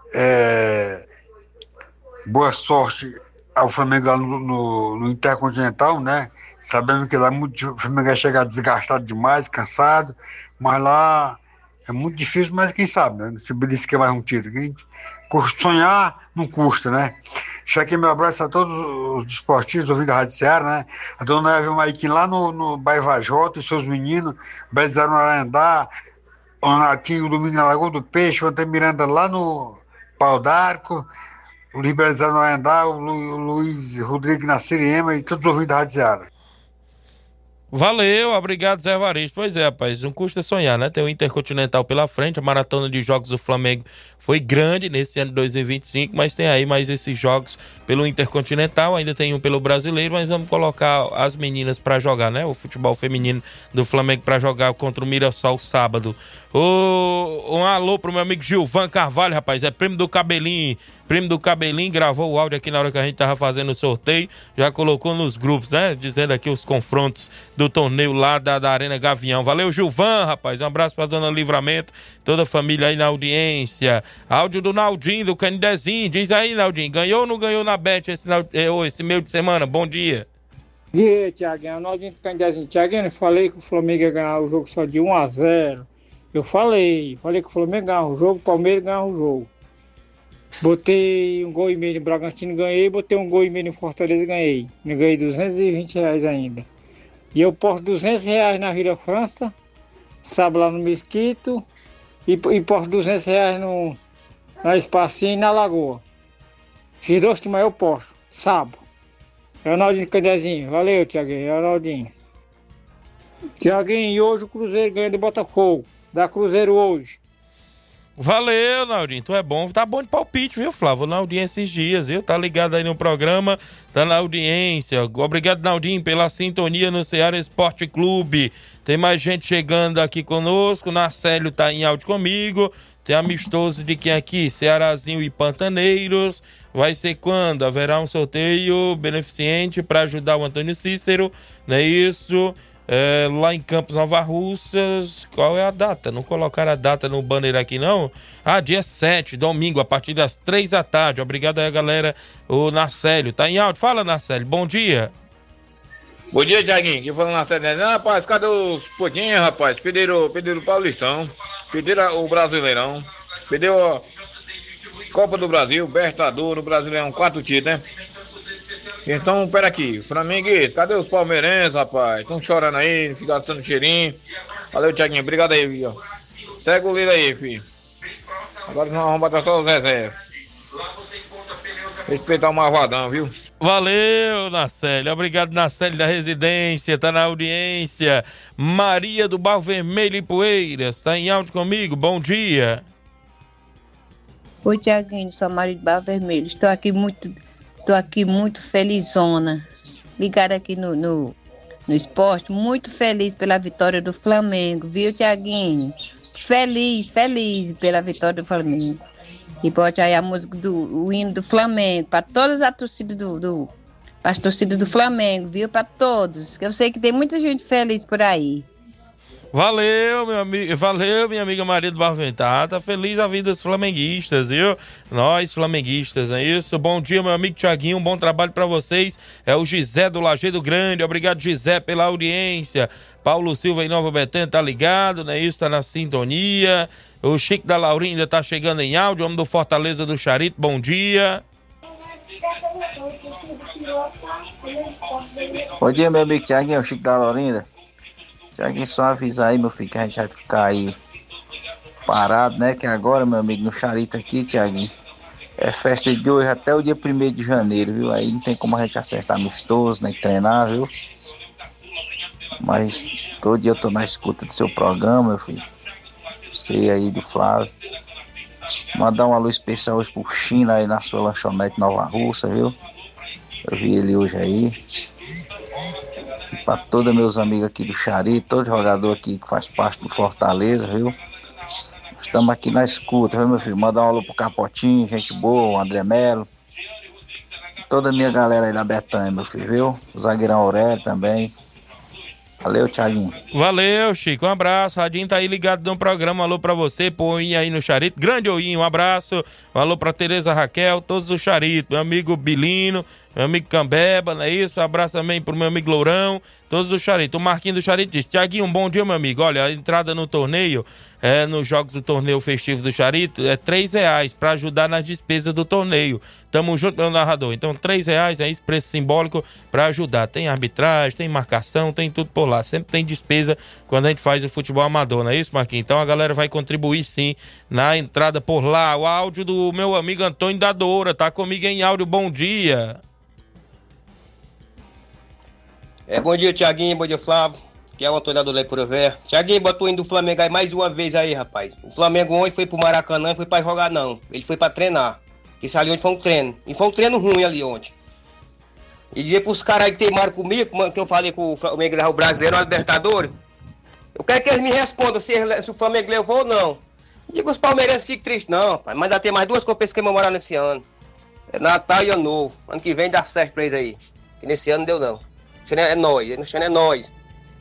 Speaker 12: é, boa sorte ao Flamengo lá no, no, no Intercontinental, né? Sabemos que lá muito, o Flamengo vai chegar desgastado demais, cansado, mas lá é muito difícil, mas quem sabe, né? Se disse que é mais um título. Quem sonhar não custa, né? Deixa aqui meu abraço a todos os esportistas ouvindo a Rádio Ceará, né? A dona Eva Maiquim lá no, no bairro Vajota, os seus meninos, Belisário no Arandá, o Natinho Domingo na Lagoa do Peixe, o Antônio Miranda lá no Pau d'Arco, o Liberalizado no Arandá, o, Lu, o Luiz Rodrigues na Siriema e todos os ouvintes da Rádio Ceará.
Speaker 2: Valeu, obrigado, Zé Evaristo. Pois é, rapaz, não custa sonhar, né? Tem o Intercontinental pela frente, a maratona de jogos do Flamengo foi grande nesse ano de dois mil e vinte e cinco, mas tem aí mais esses jogos pelo Intercontinental, ainda tem um pelo Brasileiro, mas vamos colocar as meninas pra jogar, né? O futebol feminino do Flamengo pra jogar contra o Mirassol sábado. O... Um alô pro meu amigo Gilvan Carvalho, rapaz, é primo do Cabelinho, primo do Cabelinho, gravou o áudio aqui na hora que a gente tava fazendo o sorteio, já colocou nos grupos, né? Dizendo aqui os confrontos do torneio lá da, da Arena Gavião. Valeu, Gilvan, rapaz, um abraço pra dona Livramento, toda a família aí na audiência. Áudio do Naldinho, do Canidezinho, diz aí, Naldinho, ganhou ou não ganhou na Bet esse, esse meio de semana? Bom dia.
Speaker 13: Bom dia, Tiaguinho, Naldinho do Canidezinho. Tiaguinho, eu falei que o Flamengo ia ganhar o jogo só de um a zero. Eu falei, falei que o Flamengo ganhava o jogo, o Palmeiras ganhava o jogo. Botei um gol e meio no Bragantino, ganhei, botei um gol e meio no Fortaleza, ganhei. Me ganhei duzentos e vinte reais ainda. E eu posto duzentos reais na Vila França, sábado lá no Mesquito, e, e posto duzentos reais no, na Espacinha e na Lagoa. Esses dois times eu posto, sábado. É o Naldinho Candezinho, valeu, Tiaguinho, é o Naldinho. Tiaguinho, e hoje o Cruzeiro ganha do Botafogo, dá Cruzeiro hoje.
Speaker 2: Valeu, Naldinho, tu é bom, tá bom de palpite, viu, Flávio? Na audiência esses dias, viu? Tá ligado aí no programa, tá na audiência. Obrigado, Naldinho, pela sintonia no Ceará Esporte Clube. Tem mais gente chegando aqui conosco, Narcélio tá em áudio comigo, tem amistoso de quem aqui? Cearazinho e Pantaneiros. Vai ser quando? Haverá um sorteio beneficente para ajudar o Antônio Cícero, não é isso? é, lá em Campos Nova Russas. Qual é a data? Não colocaram a data no banner aqui, não? Ah, dia sete, domingo, a partir das três da tarde. Obrigado aí, galera. O Narcélio, tá em áudio? Fala, Narcélio, bom dia.
Speaker 14: Bom dia, Thiaguinho. Que falando na série. Não, rapaz, cadê os putinhos, rapaz? Pediram, pediram o Paulistão, pediram o Brasileirão, pediu a Copa do Brasil, Libertadores, o Brasileirão, quatro títulos, né? Então, pera aqui, flamenguista, cadê os palmeirenses, rapaz? Estão chorando aí, ficam dançando cheirinho. Valeu, Thiaguinho, obrigado aí, filho. Segue o líder aí, filho. Agora nós vamos bater só os reservas. Respeitar o Marvadão, viu?
Speaker 2: Valeu, Nacélio. Obrigado, Nacélio da Residência, tá na audiência. Maria do Barro Vermelho e Poeiras, tá em áudio comigo, bom dia.
Speaker 15: Oi, Thiaguinho, sou a Maria do Barro Vermelho. Estou aqui muito, estou aqui muito felizona. Ligada aqui no, no, no esporte, muito feliz pela vitória do Flamengo, viu, Thiaguinho? Feliz, feliz pela vitória do Flamengo. E bote aí a música do o hino do Flamengo, para todas as torcidas do, do, as torcidas do Flamengo, viu? Para todos. Que eu sei que tem muita gente feliz por aí.
Speaker 2: Valeu, meu amigo. Valeu, minha amiga Maria do Barventar. Tá feliz a vida dos flamenguistas, viu? Nós, flamenguistas, é isso? Bom dia, meu amigo Thiaguinho. Um bom trabalho para vocês. É o Gisé do Lajeado Grande. Obrigado, Gisé, pela audiência. Paulo Silva em Nova Betânia, tá ligado, né? Isso, tá na sintonia. O Chico da Laurinda tá chegando em áudio. Homem do Fortaleza do Charito, bom dia.
Speaker 16: Bom dia, meu amigo Thiaguinho, o Chico da Laurinda. Thiaguinho, só avisar aí, meu filho, que a gente vai ficar aí parado, né? Que agora, meu amigo, no Charito aqui, Thiaguinho, é festa de hoje até o dia primeiro de janeiro, viu? Aí não tem como a gente acertar amistoso, nem treinar, viu? Mas todo dia eu tô na escuta do seu programa, meu filho. Você aí do Flávio. Mandar uma luz especial hoje pro China aí na sua lanchonete Nova Russa, viu? Eu vi ele hoje aí. E pra todos meus amigos aqui do Charito, todo jogador aqui que faz parte do Fortaleza, viu? Estamos aqui na escuta, viu, meu filho? Mandar um alô pro Capotinho, gente boa, o André Melo. Toda a minha galera aí da Betânia, meu filho, viu? O zagueirão Aurélio também. Valeu, Thiaguinho.
Speaker 2: Valeu, Chico. Um abraço. Radinho tá aí ligado no programa. Alô pra você, pô, Oinho aí no Charito. Grande Oinho, um abraço. Um alô pra Tereza Raquel, todos do Charito. Meu amigo Bilino, meu amigo Cambeba, não é isso? Um abraço também pro meu amigo Lourão, todos do Charito. O Marquinho do Charito disse: Thiaguinho, um bom dia, meu amigo. Olha, a entrada no torneio, é, nos jogos do torneio festivo do Charito, é três reais pra ajudar nas despesas do torneio. Tamo junto, meu narrador. Então, três reais é esse preço simbólico pra ajudar. Tem arbitragem, tem marcação, tem tudo por lá. Sempre tem despesa quando a gente faz o futebol amador, não é isso, Marquinhos? Então a galera vai contribuir sim na entrada por lá. O áudio do meu amigo Antônio da Doura tá comigo em áudio. Bom dia.
Speaker 17: É, bom dia, Thiaguinho, bom dia, Flávio, que é o Antônio da Doura por ver. Thiaguinho, botou indo do Flamengo aí mais uma vez aí, rapaz. O Flamengo ontem foi pro Maracanã, não foi pra jogar não, ele foi pra treinar. Isso ali onde foi um treino, e foi um treino ruim ali ontem. E dizer pros caras aí que teimaram comigo, que eu falei com o Flamengo levou o Brasileiro, o Libertadores, eu quero que eles me respondam se, se o Flamengo levou ou não. Diga os palmeirenses fiquem tristes não, pai, mas ainda tem mais duas competições que comemorar nesse ano. É Natal e Ano Novo, ano que vem dá certo pra eles aí, que nesse ano não deu não. Esse ano é nós, esse ano é nós.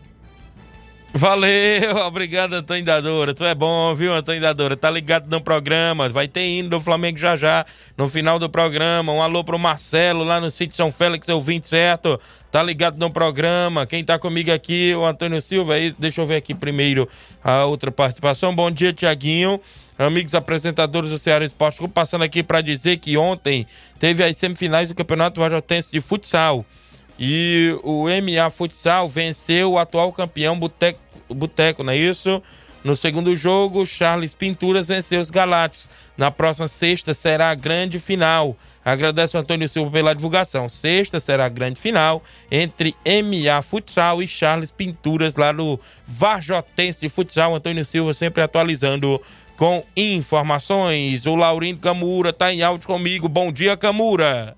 Speaker 2: Valeu, obrigado, Antônio da Doura. Tu é bom, viu, Antônio da Doura? Tá ligado no programa, vai ter hino do Flamengo já já, no final do programa. Um alô pro Marcelo, lá no sítio São Félix, ouvinte, certo? Tá ligado no programa. Quem tá comigo aqui, o Antônio Silva, aí, deixa eu ver aqui primeiro a outra participação. Bom dia, Thiaguinho. Amigos apresentadores do Ceará Esporte Clube, passando aqui para dizer que ontem teve as semifinais do Campeonato Vajotense de Futsal. E o M A Futsal venceu o atual campeão Boteco, Boteco, não é isso? No segundo jogo, Charles Pinturas venceu os Galácticos. Na próxima sexta será a grande final. Agradeço ao Antônio Silva pela divulgação. Sexta será a grande final entre M A Futsal e Charles Pinturas lá no Varjotense de Futsal. Antônio Silva sempre atualizando com informações. O Laurindo Camura tá em áudio comigo. Bom dia, Camura.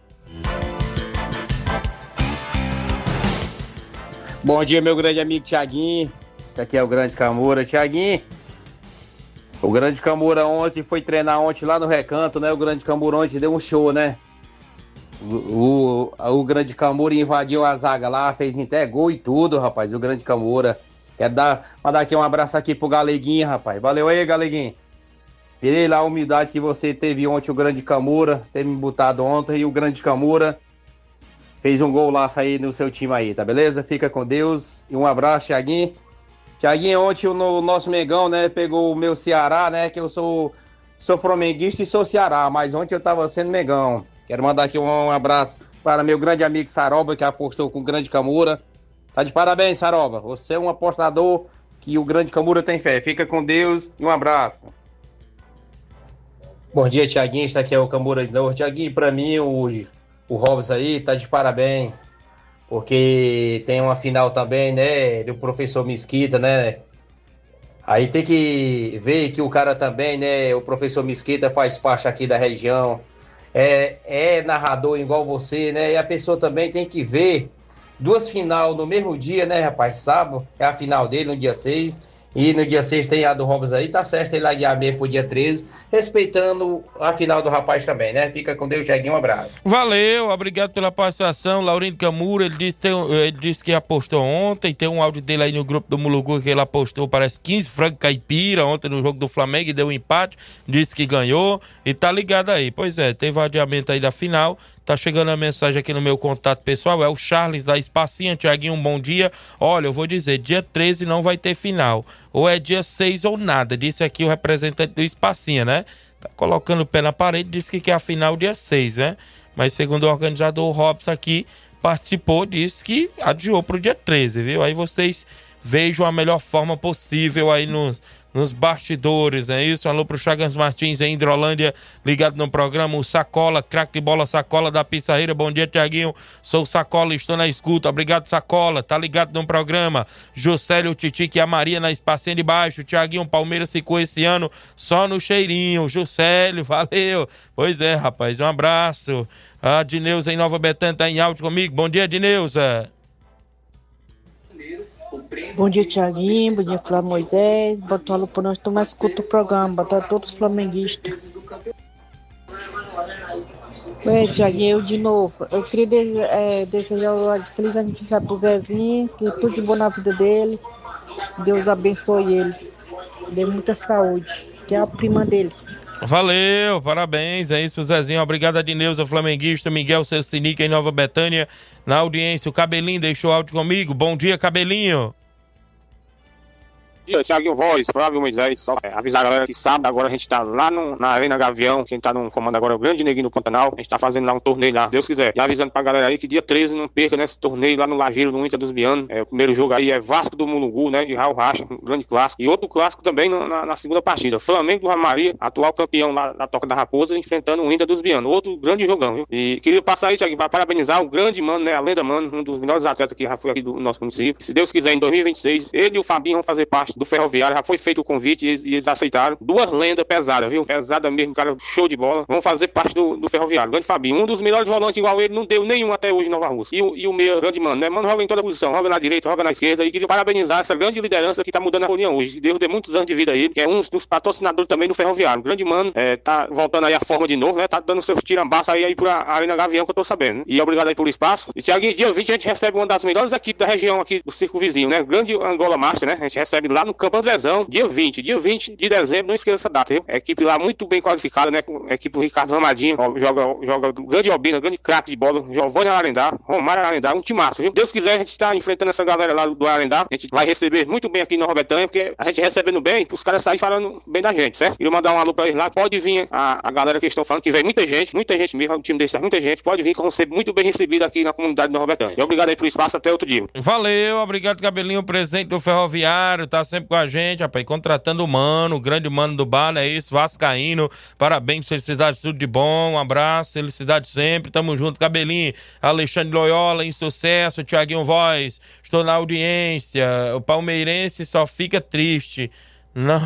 Speaker 18: Bom dia, meu grande amigo Thiaguinho. Este aqui é o grande Camura. Thiaguinho, o grande Camura ontem foi treinar ontem lá no Recanto, né? O grande Camura ontem deu um show, né? O, o, o grande Camura invadiu a zaga lá, fez até gol e tudo, rapaz. O grande Camura. Quero dar, mandar aqui um abraço aqui pro Galeguinho, rapaz. Valeu aí, Galeguinho. Virei lá a humildade que você teve ontem, o grande Camura. Teve me botado ontem e o grande Camura fez um gol lá sair no seu time aí, tá beleza? Fica com Deus e um abraço, Thiaguinho. Thiaguinho, ontem o no, nosso Mengão, né, pegou o meu Ceará, né, que eu sou, sou flamenguista e sou Ceará, mas ontem eu tava sendo Mengão. Quero mandar aqui um, um abraço para meu grande amigo Saroba, que apostou com o grande Camura. Tá de parabéns, Saroba. Você é um apostador que o grande Camura tem fé. Fica com Deus e um abraço. Bom dia, Thiaguinho. Isso aqui é o Camura de novo. Thiaguinho, pra mim, o, o Robson aí tá de parabéns. Porque tem uma final também, né? Do professor Mesquita, né? Aí tem que ver que o cara também, né? O professor Mesquita faz parte aqui da região. É, é narrador igual você, né? E a pessoa também tem que ver duas final no mesmo dia, né, rapaz? Sábado é a final dele, no dia seis. E no dia seis tem a do Robson aí, tá certo ele guiar mesmo pro dia treze, respeitando a final do rapaz também, né? Fica com Deus, Jeguinho, um abraço.
Speaker 2: Valeu, obrigado pela participação. Laurindo Camura, ele disse, tem, ele disse que apostou ontem, tem um áudio dele aí no grupo do Mulugu que ele apostou, parece quinze frangos caipira ontem no jogo do Flamengo e deu um empate, disse que ganhou e tá ligado aí. Pois é, teve o adiamento aí da final. Tá chegando a mensagem aqui no meu contato pessoal, é o Charles da Espacinha. Tiaguinho, um bom dia. Olha, eu vou dizer, dia treze não vai ter final. Ou é dia seis ou nada. Disse aqui o representante do Espacinha, né? Tá colocando o pé na parede, disse que quer a final dia seis, né? Mas segundo o organizador, o Robson aqui participou, disse que adiou pro dia treze, viu? Aí vocês vejam a melhor forma possível aí no... nos bastidores, é isso? Alô pro Chagas Martins em Hidrolândia, ligado no programa, o Sacola, craque de bola, Sacola da Pissarreira. Bom dia, Tiaguinho, sou o Sacola, estou na escuta, obrigado, Sacola, tá ligado no programa. Juscelio, Titique e a Maria na Espacinha de Baixo. Tiaguinho, Palmeiras ficou esse ano só no cheirinho. Juscelio, valeu. Pois é, rapaz, um abraço. A Dineuza em Nova Betânia tá em áudio comigo. Bom dia, Dineuza.
Speaker 19: Bom dia, Thiaguinho. Bom dia, Flávio Moisés. Bota o alô por nós, tomar escuta o programa. Bota todos os flamenguistas. É, Thiaguinho, eu de novo. Eu queria de, é, desejar um feliz aniversário pro Zezinho. Que tudo de bom na vida dele. Deus abençoe ele. Dê muita saúde. Que é a prima dele.
Speaker 2: Valeu, parabéns, é isso pro Zezinho. Obrigado a Dineuza, flamenguista, Miguel, seu Sinica em Nova Betânia, na audiência. O Cabelinho deixou áudio comigo. Bom dia, Cabelinho.
Speaker 20: Bom dia, Thiaguinho Voz, Flávio Moisés. Só é, avisar a galera que sábado agora a gente tá lá no, na Arena Gavião. Quem tá no comando agora é o grande Neguinho do Pantanal. A gente tá fazendo lá um torneio lá, Deus quiser. E avisando pra galera aí que dia treze não perca nesse torneio lá no Lajeiro, no Inter dos Bianos. É, o primeiro jogo aí é Vasco do Mulungu, né? E Raul Racha, um grande clássico. E outro clássico também na, na, na segunda partida. Flamengo do Ramaria, atual campeão lá da Toca da Raposa, enfrentando o Inter dos Bianos. Outro grande jogão, viu? E queria passar aí, Thiaguinho, pra parabenizar o grande mano, né? A lenda mano, um dos melhores atletas que já foi aqui do nosso município. E, se Deus quiser, em dois mil e vinte e seis, ele e o Fabinho vão fazer parte do Ferroviário. Já foi feito o convite e eles, e eles aceitaram. Duas lendas pesadas, viu? Pesada mesmo, cara, show de bola. Vão fazer parte do, do Ferroviário. Grande Fabinho, um dos melhores volantes igual ele, não deu nenhum até hoje em Nova Rússia. E o, e o meio grande mano, né? Mano, joga em toda posição, joga na direita, joga na esquerda. E queria parabenizar essa grande liderança que tá mudando a Rolinha hoje. Deus dê muitos anos de vida aí, que é um dos patrocinadores também do Ferroviário. Grande mano, é, tá voltando aí a forma de novo, né? Tá dando seus tirambaços aí, aí por a Arena Gavião, que eu tô sabendo. E obrigado aí pelo espaço. E Thiaguinho, dia vinte a gente recebe uma das melhores equipes da região aqui do Circo Vizinho, né? Grande Angola Master, né? A gente recebe lá no Campo Andrezão, dia vinte, dia vinte de dezembro, não esqueça essa data, viu? A equipe lá muito bem qualificada, né? A equipe do Ricardo Ramadinho, ó, joga, joga grande Albina, grande craque de bola, Giovanni Ararendá, Romário Ararendá, um timaço, viu? Deus quiser, a gente tá enfrentando essa galera lá do Ararendá, a gente vai receber muito bem aqui na Nova Betânia, porque a gente recebendo bem, os caras saem falando bem da gente, certo? Queria mandar um alô pra eles lá, pode vir a, a galera que estão falando, que vem muita gente, muita gente mesmo, o time desse, muita gente, pode vir que vão ser muito bem recebidos aqui na comunidade de Nova Betânia. E obrigado aí pelo espaço, até outro dia.
Speaker 2: Valeu, obrigado, Cabelinho, presente do Ferroviário, tá sempre com a gente, rapaz, contratando o mano, o grande mano do bar, é isso, vascaíno, parabéns, felicidade, tudo de bom, um abraço, felicidade sempre, tamo junto, Cabelinho, Alexandre Loyola, em sucesso, Thiaguinho Voz, estou na audiência, o palmeirense só fica triste, Não,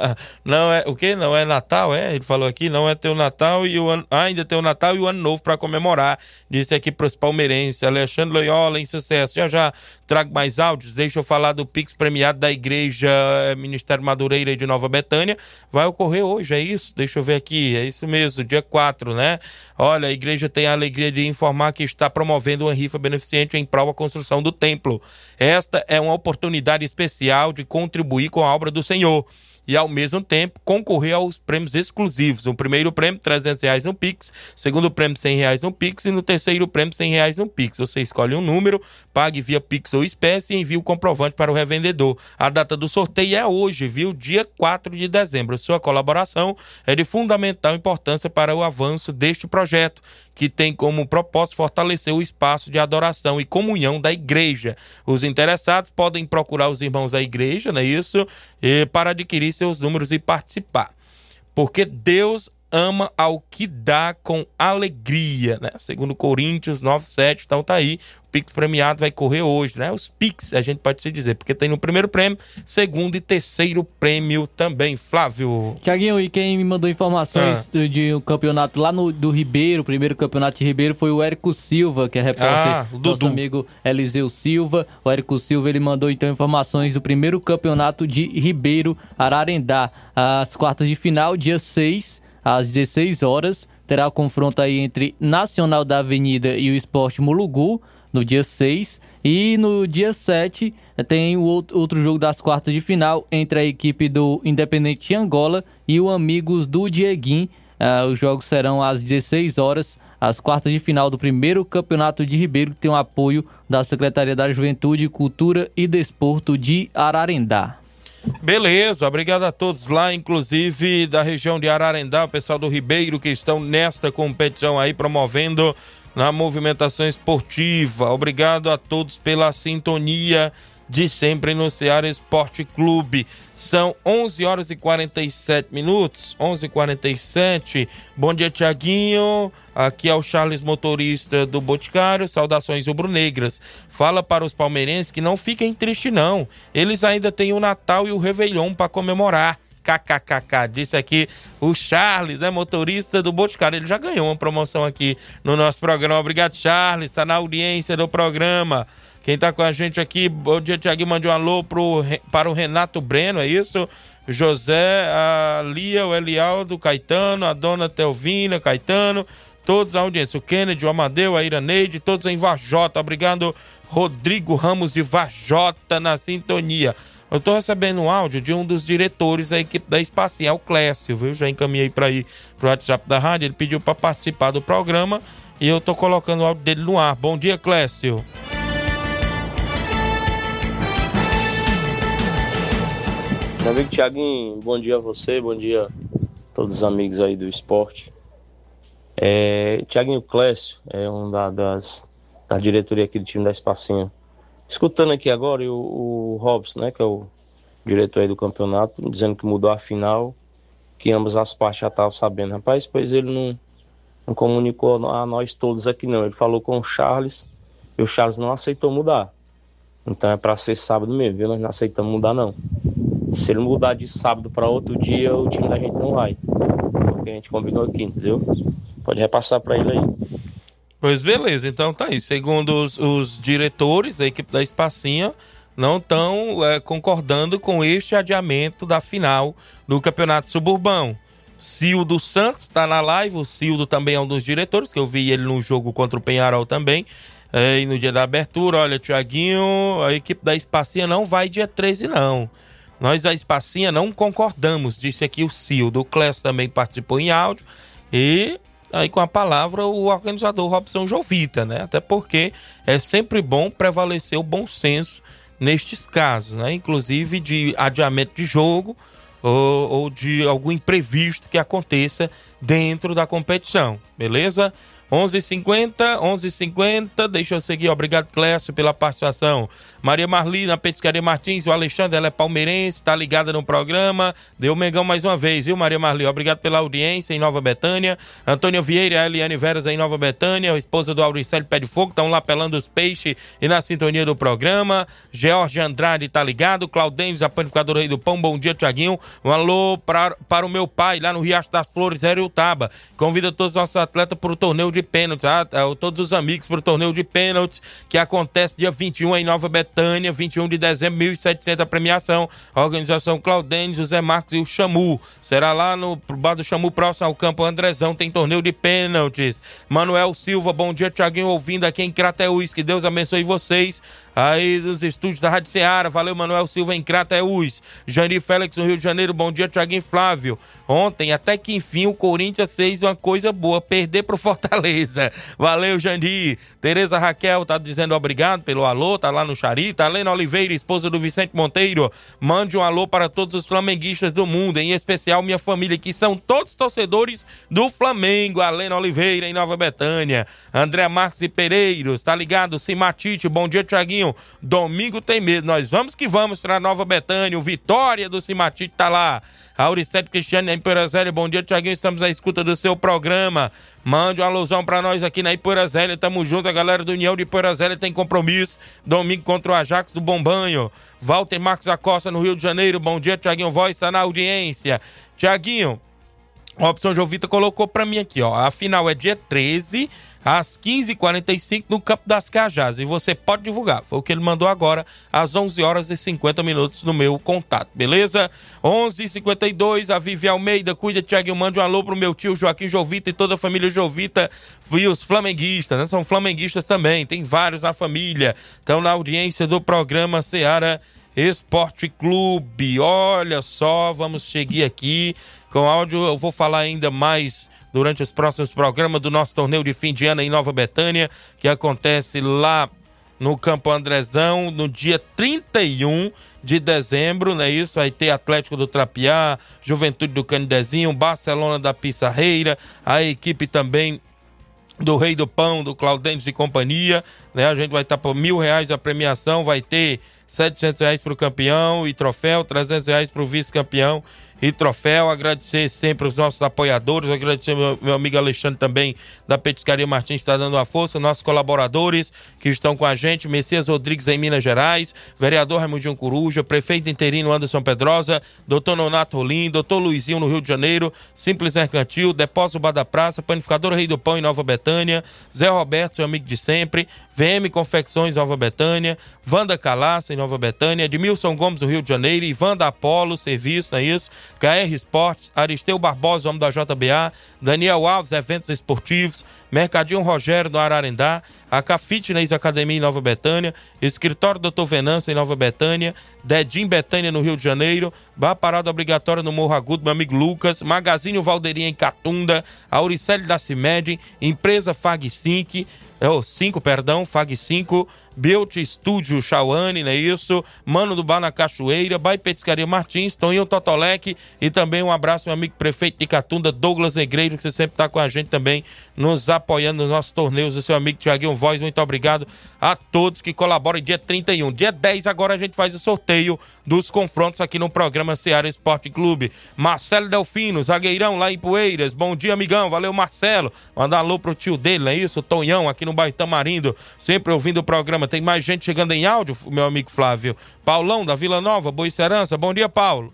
Speaker 2: não é o quê? Não é Natal, é? Ele falou aqui, não é teu Natal e o ano, ah, ainda tem o Natal e o Ano Novo para comemorar. Disse aqui para os palmeirenses. Alexandre Loyola, em sucesso. Já já trago mais áudios. Deixa eu falar do Pix premiado da Igreja Ministério Madureira de Nova Betânia. Vai ocorrer hoje, é isso? Deixa eu ver aqui, é isso mesmo, dia quatro, né? Olha, a igreja tem a alegria de informar que está promovendo uma rifa beneficente em prol da construção do templo. Esta é uma oportunidade especial de contribuir com a obra do Senhor e, ao mesmo tempo, concorrer aos prêmios exclusivos. O primeiro prêmio, trezentos reais no Pix. Segundo prêmio, cem reais no Pix. E no terceiro prêmio, cem reais no Pix. Você escolhe um número, pague via Pix ou espécie e envia o comprovante para o revendedor. A data do sorteio é hoje, viu? Dia quatro de dezembro. Sua colaboração é de fundamental importância para o avanço deste projeto, que tem como propósito fortalecer o espaço de adoração e comunhão da igreja. Os interessados podem procurar os irmãos da igreja, não é isso? E para adquirir seus números e participar. Porque Deus ama ao que dá com alegria, né? Segundo Coríntios nove, sete, então tá aí. O Pix premiado vai correr hoje, né? Os Pix, a gente pode se dizer, porque tem no primeiro prêmio, segundo e terceiro prêmio também. Flávio.
Speaker 3: Tiaguinho, e quem me mandou informações ah. de um campeonato lá no, do Ribeiro, o primeiro campeonato de Ribeiro, foi o Érico Silva, que é repórter, ah, nosso Dudu. amigo Eliseu Silva. O Érico Silva, ele mandou então informações do primeiro campeonato de Ribeiro, Ararendá. As quartas de final, dia seis, às dezesseis horas, terá o confronto aí entre Nacional da Avenida e o Sport Mulugu, no dia seis. E no dia sete tem o outro jogo das quartas de final entre a equipe do Independente de Angola e o Amigos do Dieguim. Uh, os jogos serão às dezesseis horas, as quartas de final do primeiro campeonato de Ribeiro, que tem o apoio da Secretaria da Juventude, Cultura e Desporto de Ararendá.
Speaker 2: Beleza, obrigado a todos lá, inclusive da região de Ararendá, o pessoal do Ribeiro, que estão nesta competição aí, promovendo na movimentação esportiva. Obrigado a todos pela sintonia de sempre no Ceará Esporte Clube. São onze horas e quarenta e sete minutos, onze e quarenta e sete. Bom dia, Tiaguinho. Aqui é o Charles, motorista do Boticário. Saudações rubro-negras. Fala para os palmeirenses que não fiquem tristes, não. Eles ainda têm o Natal e o Réveillon para comemorar. Kkkk, disse aqui o Charles, né, motorista do Boticário. Ele já ganhou uma promoção aqui no nosso programa. Obrigado, Charles, está na audiência do programa. Quem tá com a gente aqui, bom dia, Tiaguinho, mande um alô pro, para o Renato Breno, é isso? José, a Lia, o Elialdo, Caetano, a dona Telvina, Caetano, todos a audiência, o Kennedy, o Amadeu, a Iraneide, todos em Varjota. Obrigado, Rodrigo Ramos de Varjota, na sintonia. Eu tô recebendo um áudio de um dos diretores da equipe da Espacial, Clécio, viu? Já encaminhei para aí pro WhatsApp da rádio, ele pediu para participar do programa e eu tô colocando o áudio dele no ar. Bom dia, Clécio.
Speaker 21: Meu amigo Tiaguinho, bom dia a você, bom dia a todos os amigos aí do esporte. É, Tiaguinho Clécio é um da, das da diretoria aqui do time da Espacinha. Escutando aqui agora o, o Robson, né, que é o diretor aí do campeonato, dizendo que mudou a final, que ambas as partes já estavam sabendo. Rapaz, pois ele não, não comunicou a nós todos aqui não. Ele falou com o Charles e o Charles não aceitou mudar. Então é para ser sábado mesmo, viu? Nós não aceitamos mudar não. Se ele mudar de sábado para outro dia, o time da gente não vai. Porque a gente combinou aqui, entendeu? Pode repassar para ele aí.
Speaker 2: Pois beleza, então tá aí. Segundo os, os diretores da equipe da Espacinha, não estão é, concordando com este adiamento da final do Campeonato Suburbão. Cildo Santos está na live, o Cildo também é um dos diretores, que eu vi ele no jogo contra o Penharol também, é, e no dia da abertura. Olha, Tiaguinho, a equipe da Espacinha não vai dia treze não. Nós da Espacinha não concordamos, disse aqui o Cildo. O Clécio também participou em áudio e aí com a palavra o organizador Robson Jovita, né? Até porque é sempre bom prevalecer o bom senso nestes casos, né? Inclusive de adiamento de jogo ou, ou de algum imprevisto que aconteça dentro da competição, beleza? onze e cinquenta, onze e cinquenta, deixa eu seguir, obrigado Clécio pela participação. Maria Marli na Petiscaria Martins, o Alexandre, ela é palmeirense, tá ligada no programa, deu o Mengão mais uma vez, viu Maria Marli? Obrigado pela audiência em Nova Betânia. Antônio Vieira e a Eliane Veras em Nova Betânia, a esposa do Auricélio Pé de Fogo, estão lá pelando os peixes e na sintonia do programa. George Andrade tá ligado, Claudênio, a panificadora Rei do Pão, bom dia Tiaguinho, um alô para, para o meu pai lá no Riacho das Flores, Eriutaba, convida todos os nossos atletas para o torneio de pênalti, tá? Todos os amigos para o torneio de pênaltis que acontece dia vinte e um em Nova Betânia, vinte e um de dezembro, mil e setecentos a premiação, a organização Claudênio, José Marcos e o Chamu, será lá no bar do Chamu, próximo ao campo Andrezão, tem torneio de pênaltis. Manuel Silva, bom dia Tiaguinho, ouvindo aqui em Crateús, que Deus abençoe vocês aí dos estúdios da Rádio Ceará, valeu Manuel Silva em Crateús. Jani Félix no Rio de Janeiro, bom dia Tiaguinho Flávio, ontem até que enfim o Corinthians fez uma coisa boa, perder pro Fortaleza, valeu Jani. Tereza Raquel tá dizendo obrigado pelo alô, tá lá no Charita. Helena Oliveira, esposa do Vicente Monteiro, mande um alô para todos os flamenguistas do mundo, em especial minha família, que são todos torcedores do Flamengo. Helena Oliveira em Nova Betânia. André Marques e Pereiros, tá ligado? Simatite, bom dia Tiaguinho, domingo tem medo, nós vamos que vamos para Nova Betânia, o Vitória do Simatite tá lá. Auricete Cristiane em Poeira Zélia, bom dia Tiaguinho, estamos à escuta do seu programa, mande uma alusão pra nós aqui na Ipoeira Zélia, tamo junto, a galera do União de Ipoeira Zélia tem compromisso, domingo contra o Ajax do Bom Banho. Walter Marcos Acosta no Rio de Janeiro, bom dia Tiaguinho, voz tá na audiência. Tiaguinho, a opção Jovita colocou pra mim aqui, ó, a final é dia treze, às quinze e quarenta e cinco no Campo das Cajás, e você pode divulgar, foi o que ele mandou agora às onze horas e cinquenta minutos no meu contato, beleza? onze e cinquenta e dois, a Vivi Almeida, cuida Tiaguinho, mande um alô pro meu tio Joaquim Jovita e toda a família Jovita e os flamenguistas, né? São flamenguistas também, tem vários na família, estão na audiência do programa Ceará Esporte Clube. Olha só, vamos seguir aqui com áudio, eu vou falar ainda mais durante os próximos programas do nosso torneio de fim de ano em Nova Betânia, que acontece lá no Campo Andrezão, no dia trinta e um de dezembro, não é isso? Vai ter Atlético do Trapiá, Juventude do Canidezinho, Barcelona da Pissarreira, a equipe também do Rei do Pão, do Claudêncio e companhia, né? A gente vai estar por mil reais a premiação, vai ter setecentos reais para o campeão e troféu, trezentos reais para o vice-campeão e troféu. Agradecer sempre os nossos apoiadores, agradecer meu, meu amigo Alexandre também da Petiscaria Martins, está dando uma força, nossos colaboradores que estão com a gente, Messias Rodrigues em Minas Gerais, vereador Raimundinho Coruja, prefeito interino Anderson Pedrosa, doutor Nonato Rolim, doutor Luizinho no Rio de Janeiro, Simples Mercantil, Depósito Bar da Praça, Panificadora Rei do Pão em Nova Betânia, Zé Roberto, seu amigo de sempre, V M Confecções Nova Betânia, Wanda Calaça em Nova Betânia, Edmilson Gomes do Rio de Janeiro, Ivan da Apolo, serviço, não é isso? K R Esportes, Aristeu Barbosa, homem da J B A, Daniel Alves, eventos esportivos, Mercadinho Rogério do Ararendá, a K Fitness Academia em Nova Betânia, Escritório doutor Venâncio em Nova Betânia, Dedim Betânia no Rio de Janeiro, Bar Parada Obrigatória no Morro Agudo, meu amigo Lucas, Magazine Valdeirinha em Catunda, Auricélio da Cimed, Empresa Fag cinco, oh, cinco, perdão, Fag cinco, Beauty Studio Chauane, não é isso? Mano do Bar na Cachoeira, Bai Petiscaria Martins, Toninho Totolec e também um abraço meu amigo prefeito de Catunda, Douglas Negreiro, que você sempre está com a gente também, nos apoiando nos nossos torneios, o seu amigo Tiaguinho Voz, muito obrigado a todos que colaboram. Dia trinta e um, dia dez agora a gente faz o sorteio dos confrontos aqui no programa Ceará Esporte Clube. Marcelo Delfino, zagueirão lá em Poeiras, bom dia amigão, valeu Marcelo, manda um alô pro tio dele, não é isso? O Tonhão aqui no bairro Tamarindo, sempre ouvindo o programa. Tem mais gente chegando em áudio, meu amigo Flávio. Paulão da Vila Nova, Boa Esperança, bom dia Paulo.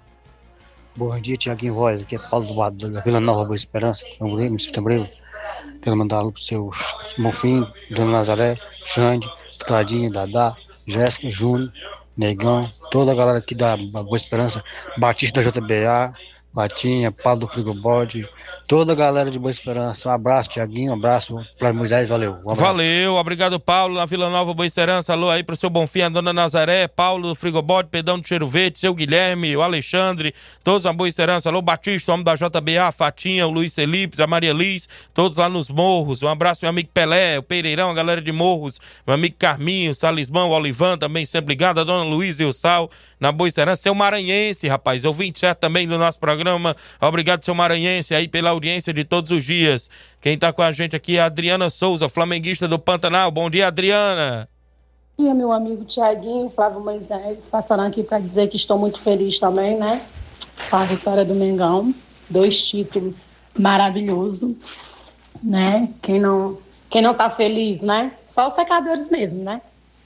Speaker 4: Bom dia Tiaguinho Voz, aqui é Paulo do lado da Vila Nova, Boa Esperança, Tambreu, Tambreu. Quero mandar alô pro seu Bonfim, Dona Nazaré, Xande, Claudinha, Dadá, Jéssica, Júnior, Negão, toda a galera aqui da Boa Esperança, Batista da J B A, Batinha, Paulo do Frigobode, toda a galera de Boa Esperança. Um abraço, Tiaguinho, um abraço para Moisés, valeu. Um
Speaker 2: valeu, obrigado, Paulo, na Vila Nova, Boa Esperança. Alô aí pro seu Bonfim, a Dona Nazaré, Paulo do Frigobode, Pedão do Cheiro Verde, seu Guilherme, o Alexandre, todos na Boa Esperança. Alô, Batista, homem da J B A, a Fatinha, o Luiz Felipe, a Maria Liz, todos lá nos Morros. Um abraço, meu amigo Pelé, o Pereirão, a galera de Morros, meu amigo Carminho, Salismão, o Olivan, também sempre ligado, a Dona Luiz e o Sal, na Boa Esperança. Seu Maranhense, rapaz, ouvinte certo também do nosso programa programa. Obrigado, seu maranhense, aí pela audiência de todos os dias. Quem tá com a gente aqui é a Adriana Souza, flamenguista do Pantanal. Bom dia, Adriana.
Speaker 5: Bom dia, meu amigo Tiaguinho, Flávio Moisés, passando aqui para dizer que estou muito feliz também, né? Com a vitória do Mengão, dois títulos maravilhosos, né? Quem não, quem não tá feliz, né? Só os secadores mesmo, né?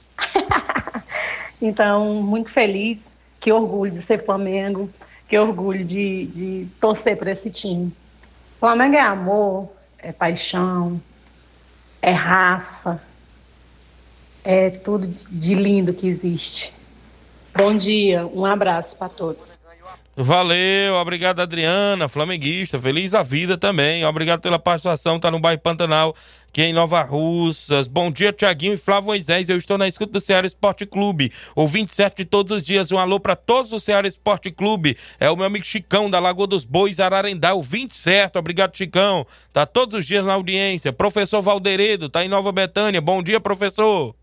Speaker 5: Então, muito feliz, que orgulho de ser Flamengo, que orgulho de, de torcer por esse time. Flamengo é amor, é paixão, é raça, é tudo de lindo que existe. Bom dia, um abraço para todos.
Speaker 2: Valeu, obrigado, Adriana, flamenguista, feliz a vida também. Obrigado pela participação, tá no bairro Pantanal, aqui em Nova Russas. Bom dia, Tiaguinho e Flávio Moisés, eu estou na escuta do Ceará Esporte Clube, o vinte e sete de todos os dias. Um alô para todos do Ceará Esporte Clube, é o meu amigo Chicão da Lagoa dos Bois, Ararendá, o vinte e sete. Obrigado, Chicão, tá todos os dias na audiência. Professor Valderedo, tá em Nova Betânia. Bom dia, professor.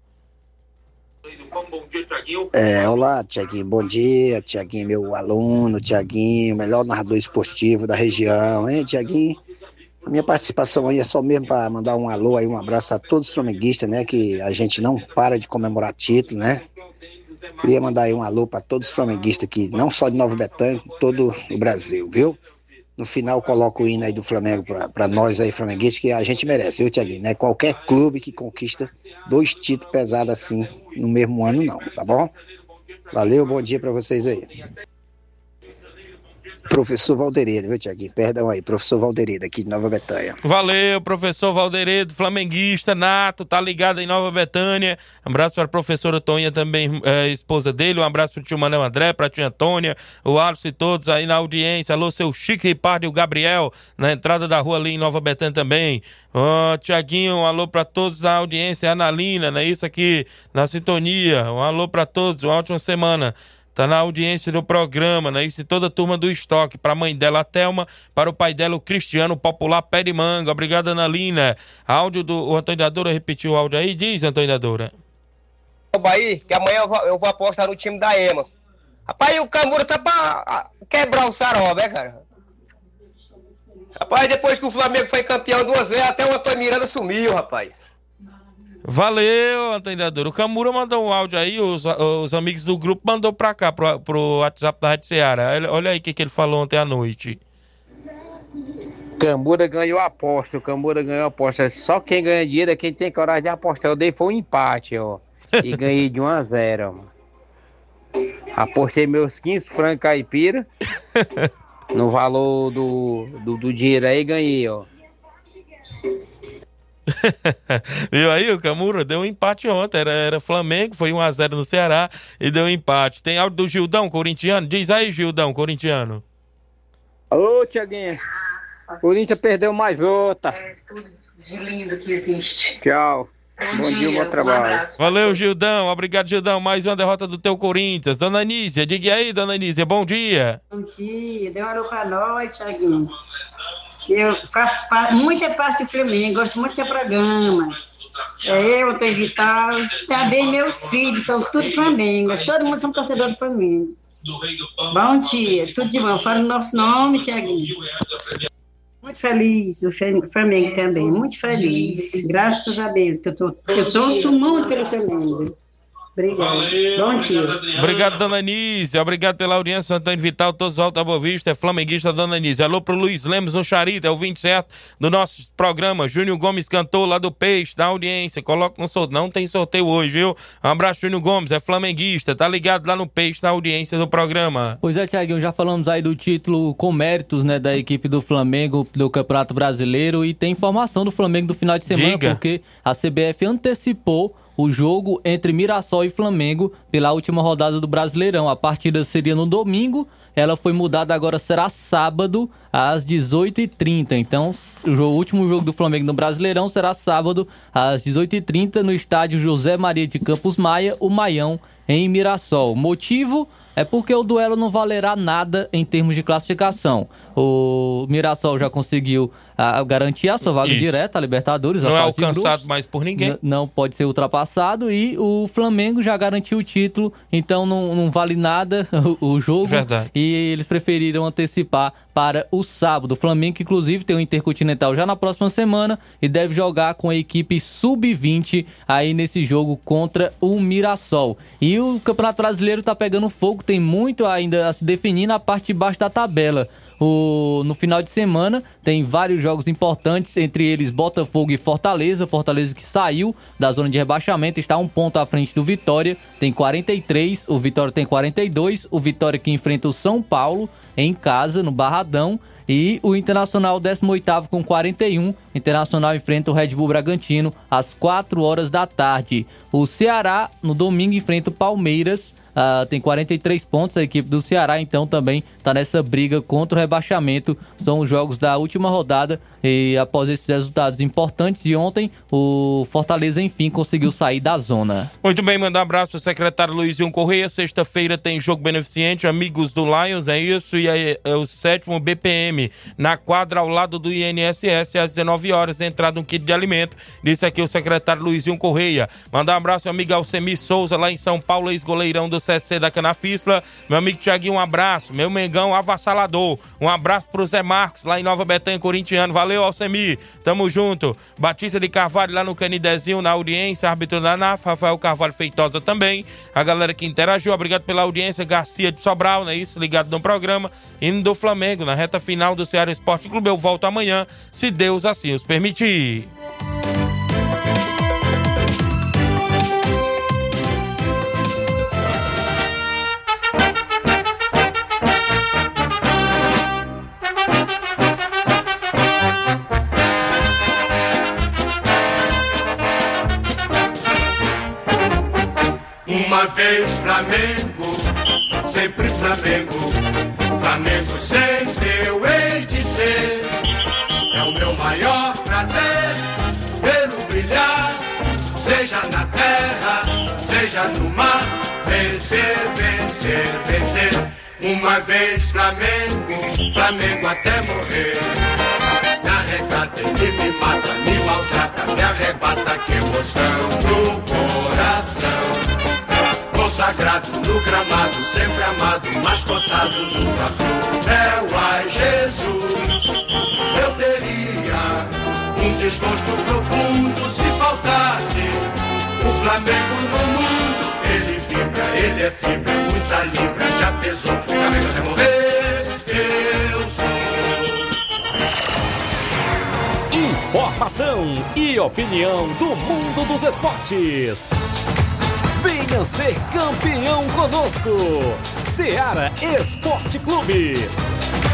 Speaker 22: É, olá, Tiaguinho, bom dia, Tiaguinho, meu aluno, Tiaguinho, melhor narrador esportivo da região, hein, Tiaguinho? A minha participação aí é só mesmo para mandar um alô aí, um abraço a todos os flamenguistas, né, que a gente não para de comemorar título, né? Queria mandar aí um alô para todos os flamenguistas aqui, não só de Nova Betânia, todo o Brasil, viu? No final coloco o hino aí do Flamengo para nós aí flamenguistas, que a gente merece, viu, Tiaguinho? Né? Qualquer clube que conquista dois títulos pesados assim no mesmo ano, não, tá bom? Valeu, bom dia para vocês aí. Professor Valderedo, viu, Tiaguinho? Perdão aí, professor Valderedo, aqui de Nova Betânia.
Speaker 2: Valeu, professor Valderedo, flamenguista, nato, tá ligado em Nova Betânia. Um abraço para a professora Toninha também, é, esposa dele. Um abraço para o tio Manel André, para a tia Antônia, o Alisson e todos aí na audiência. Alô, seu Chico Ripardo e o Gabriel, na entrada da rua ali em Nova Betânia também. Ó, oh, Tiaguinho, um alô para todos da audiência. A Analina, né? Isso aqui na sintonia. Um alô para todos, uma ótima semana. Tá na audiência do programa, né? Isso e toda a turma do estoque. Pra mãe dela, a Thelma. Para o pai dela, o Cristiano, popular Pé de Manga. Obrigado, Analina. Áudio do... O Antônio Dadora repetiu o áudio aí? Diz, Antônio Dadora.
Speaker 17: O Bahia, que amanhã eu vou, eu vou apostar no time da Ema. Rapaz, o Camura tá pra quebrar o saró, né, cara? Rapaz, depois que o Flamengo foi campeão duas vezes, até o Antônio Miranda sumiu, rapaz.
Speaker 2: Valeu, Antônio Dadora. O Camura mandou um áudio aí, os, os amigos do grupo mandou pra cá, pro, pro WhatsApp da Rádio Ceará. Olha aí o que, que ele falou ontem à noite.
Speaker 18: Camura ganhou a aposta, o Camura ganhou a aposta. Só quem ganha dinheiro é quem tem coragem de apostar. Eu dei foi um empate, ó. E ganhei de um a zero. Apostei meus quinze francos caipira no valor do, do, do dinheiro aí, ganhei, ó.
Speaker 2: Viu aí, o Camura deu um empate ontem, era, era Flamengo, foi um a zero no Ceará e deu um empate. Tem áudio do Gildão, corintiano? Diz aí, Gildão, corintiano.
Speaker 13: Ô, Tiaguinho, o Corinthians perdeu mais outra.
Speaker 5: É tudo de lindo que existe.
Speaker 13: Tchau.
Speaker 5: Bom,
Speaker 13: Bom
Speaker 5: dia,
Speaker 13: dia, bom
Speaker 5: um
Speaker 13: trabalho.
Speaker 5: abraço.
Speaker 2: Valeu, Gildão, obrigado, Gildão. Mais uma derrota do teu Corinthians. Dona Anísia, diga aí, Dona Anísia, bom dia.
Speaker 23: Bom dia, dê um alô pra nós, Thiaguinho. Eu faço parte, muita parte do Flamengo, gosto muito do seu programa. É eu, Antônio Vital, também meus filhos, são tudo Flamengo, todo mundo são torcedor do Flamengo. Bom dia, tudo de bom. Fala o nosso nome, Thiaguinho. Muito feliz, o Flamengo também, muito feliz. Graças a Deus, que eu, tô, eu torço muito pelo Flamengo. Obrigado. Bom dia.
Speaker 2: Obrigado, Dona Anísia. Obrigado pela audiência, Antônio Vital, todos os Alta Boa Vista, é flamenguista, Dona Anísia. Alô pro Luiz Lemos, no Charita, é o vinte e sete do nosso programa. Júnior Gomes cantou lá do Peixe, da audiência. Coloca no sorteio. Não tem sorteio hoje, viu? Um abraço, Júnior Gomes, é flamenguista, tá ligado lá no Peixe, na audiência do programa.
Speaker 3: Pois é, Thiaguinho, já falamos aí do título com méritos, né, da equipe do Flamengo do Campeonato Brasileiro, e tem informação do Flamengo do final de semana, Diga. porque a C B F antecipou o jogo entre Mirassol e Flamengo pela última rodada do Brasileirão. A partida seria no domingo, ela foi mudada, agora será sábado às dezoito e trinta. Então, o último jogo do Flamengo no Brasileirão será sábado às dezoito e trinta no estádio José Maria de Campos Maia, o Maião, em Mirassol. Motivo? É porque o duelo não valerá nada em termos de classificação. O Mirassol já conseguiu a, garantir a sua vaga
Speaker 2: Isso.
Speaker 3: direta à Libertadores.
Speaker 2: Não
Speaker 3: a
Speaker 2: é
Speaker 3: fase de
Speaker 2: alcançado
Speaker 3: grupos.
Speaker 2: mais por ninguém.
Speaker 3: N- não pode ser ultrapassado. E o Flamengo já garantiu o título, então não, não vale nada o, o jogo.
Speaker 2: Verdade.
Speaker 3: E eles preferiram antecipar para o sábado. O Flamengo, que inclusive tem o Intercontinental já na próxima semana e deve jogar com a equipe sub vinte aí nesse jogo contra o Mirassol. E o Campeonato Brasileiro tá pegando fogo, tem muito ainda a se definir na parte de baixo da tabela. O, no final de semana tem vários jogos importantes, entre eles Botafogo e Fortaleza. Fortaleza que saiu da zona de rebaixamento, está um ponto à frente do Vitória, tem quarenta e três, o Vitória tem quarenta e dois, o Vitória que enfrenta o São Paulo em casa, no Barradão, e o Internacional décimo oitavo com quarenta e um. Internacional enfrenta o Red Bull Bragantino às quatro horas da tarde. O Ceará no domingo enfrenta o Palmeiras, uh, tem quarenta e três pontos. A equipe do Ceará então também está nessa briga contra o rebaixamento. São os jogos da última rodada e após esses resultados importantes de ontem, o Fortaleza enfim conseguiu sair da zona.
Speaker 2: Muito bem, mandar um abraço ao secretário Luizinho Correia. Sexta-feira tem jogo beneficente, amigos do Lions, é isso, e aí é o sétimo B P M na quadra ao lado do I N S S às dezenove horas, entrada um kit de alimento. Disse aqui o secretário Luizinho Correia. Mandar um abraço ao amigo Alcemir Souza lá em São Paulo, ex-goleirão do C S C da Canafisla. Meu amigo Thiaguinho, um abraço. Meu Mengão avassalador. Um abraço pro Zé Marcos lá em Nova Betânia, corintiano. Valeu, Alcemir. Tamo junto. Batista de Carvalho lá no Canidezinho, na audiência, árbitro da N A F, Rafael Carvalho Feitosa também. A galera que interagiu, obrigado pela audiência. Garcia de Sobral, não é isso? Ligado no programa. Indo do Flamengo, na reta final do Ceará Esporte Clube. Eu volto amanhã, se Deus assim os permitir.
Speaker 6: Uma vez Flamengo, sempre Flamengo, Flamengo sempre eu hei de ser. É o meu maior prazer vê-lo brilhar, seja na terra, seja no mar. Vencer, vencer, vencer. Uma vez Flamengo, Flamengo até morrer. Me arrecata, ele me mata, me maltrata, me arrebata, que emoção no coração. Consagrado no gramado, sempre amado, mascotado nunca cruel. Ai Jesus, eu teria um desgosto profundo se faltasse o Flamengo no mundo. Ele vibra, ele é fibra, muita libra, já pesou, Flamengo até morrer, eu sou.
Speaker 1: Informação e opinião do mundo dos esportes. Venha ser campeão conosco, Ceará Esporte Clube.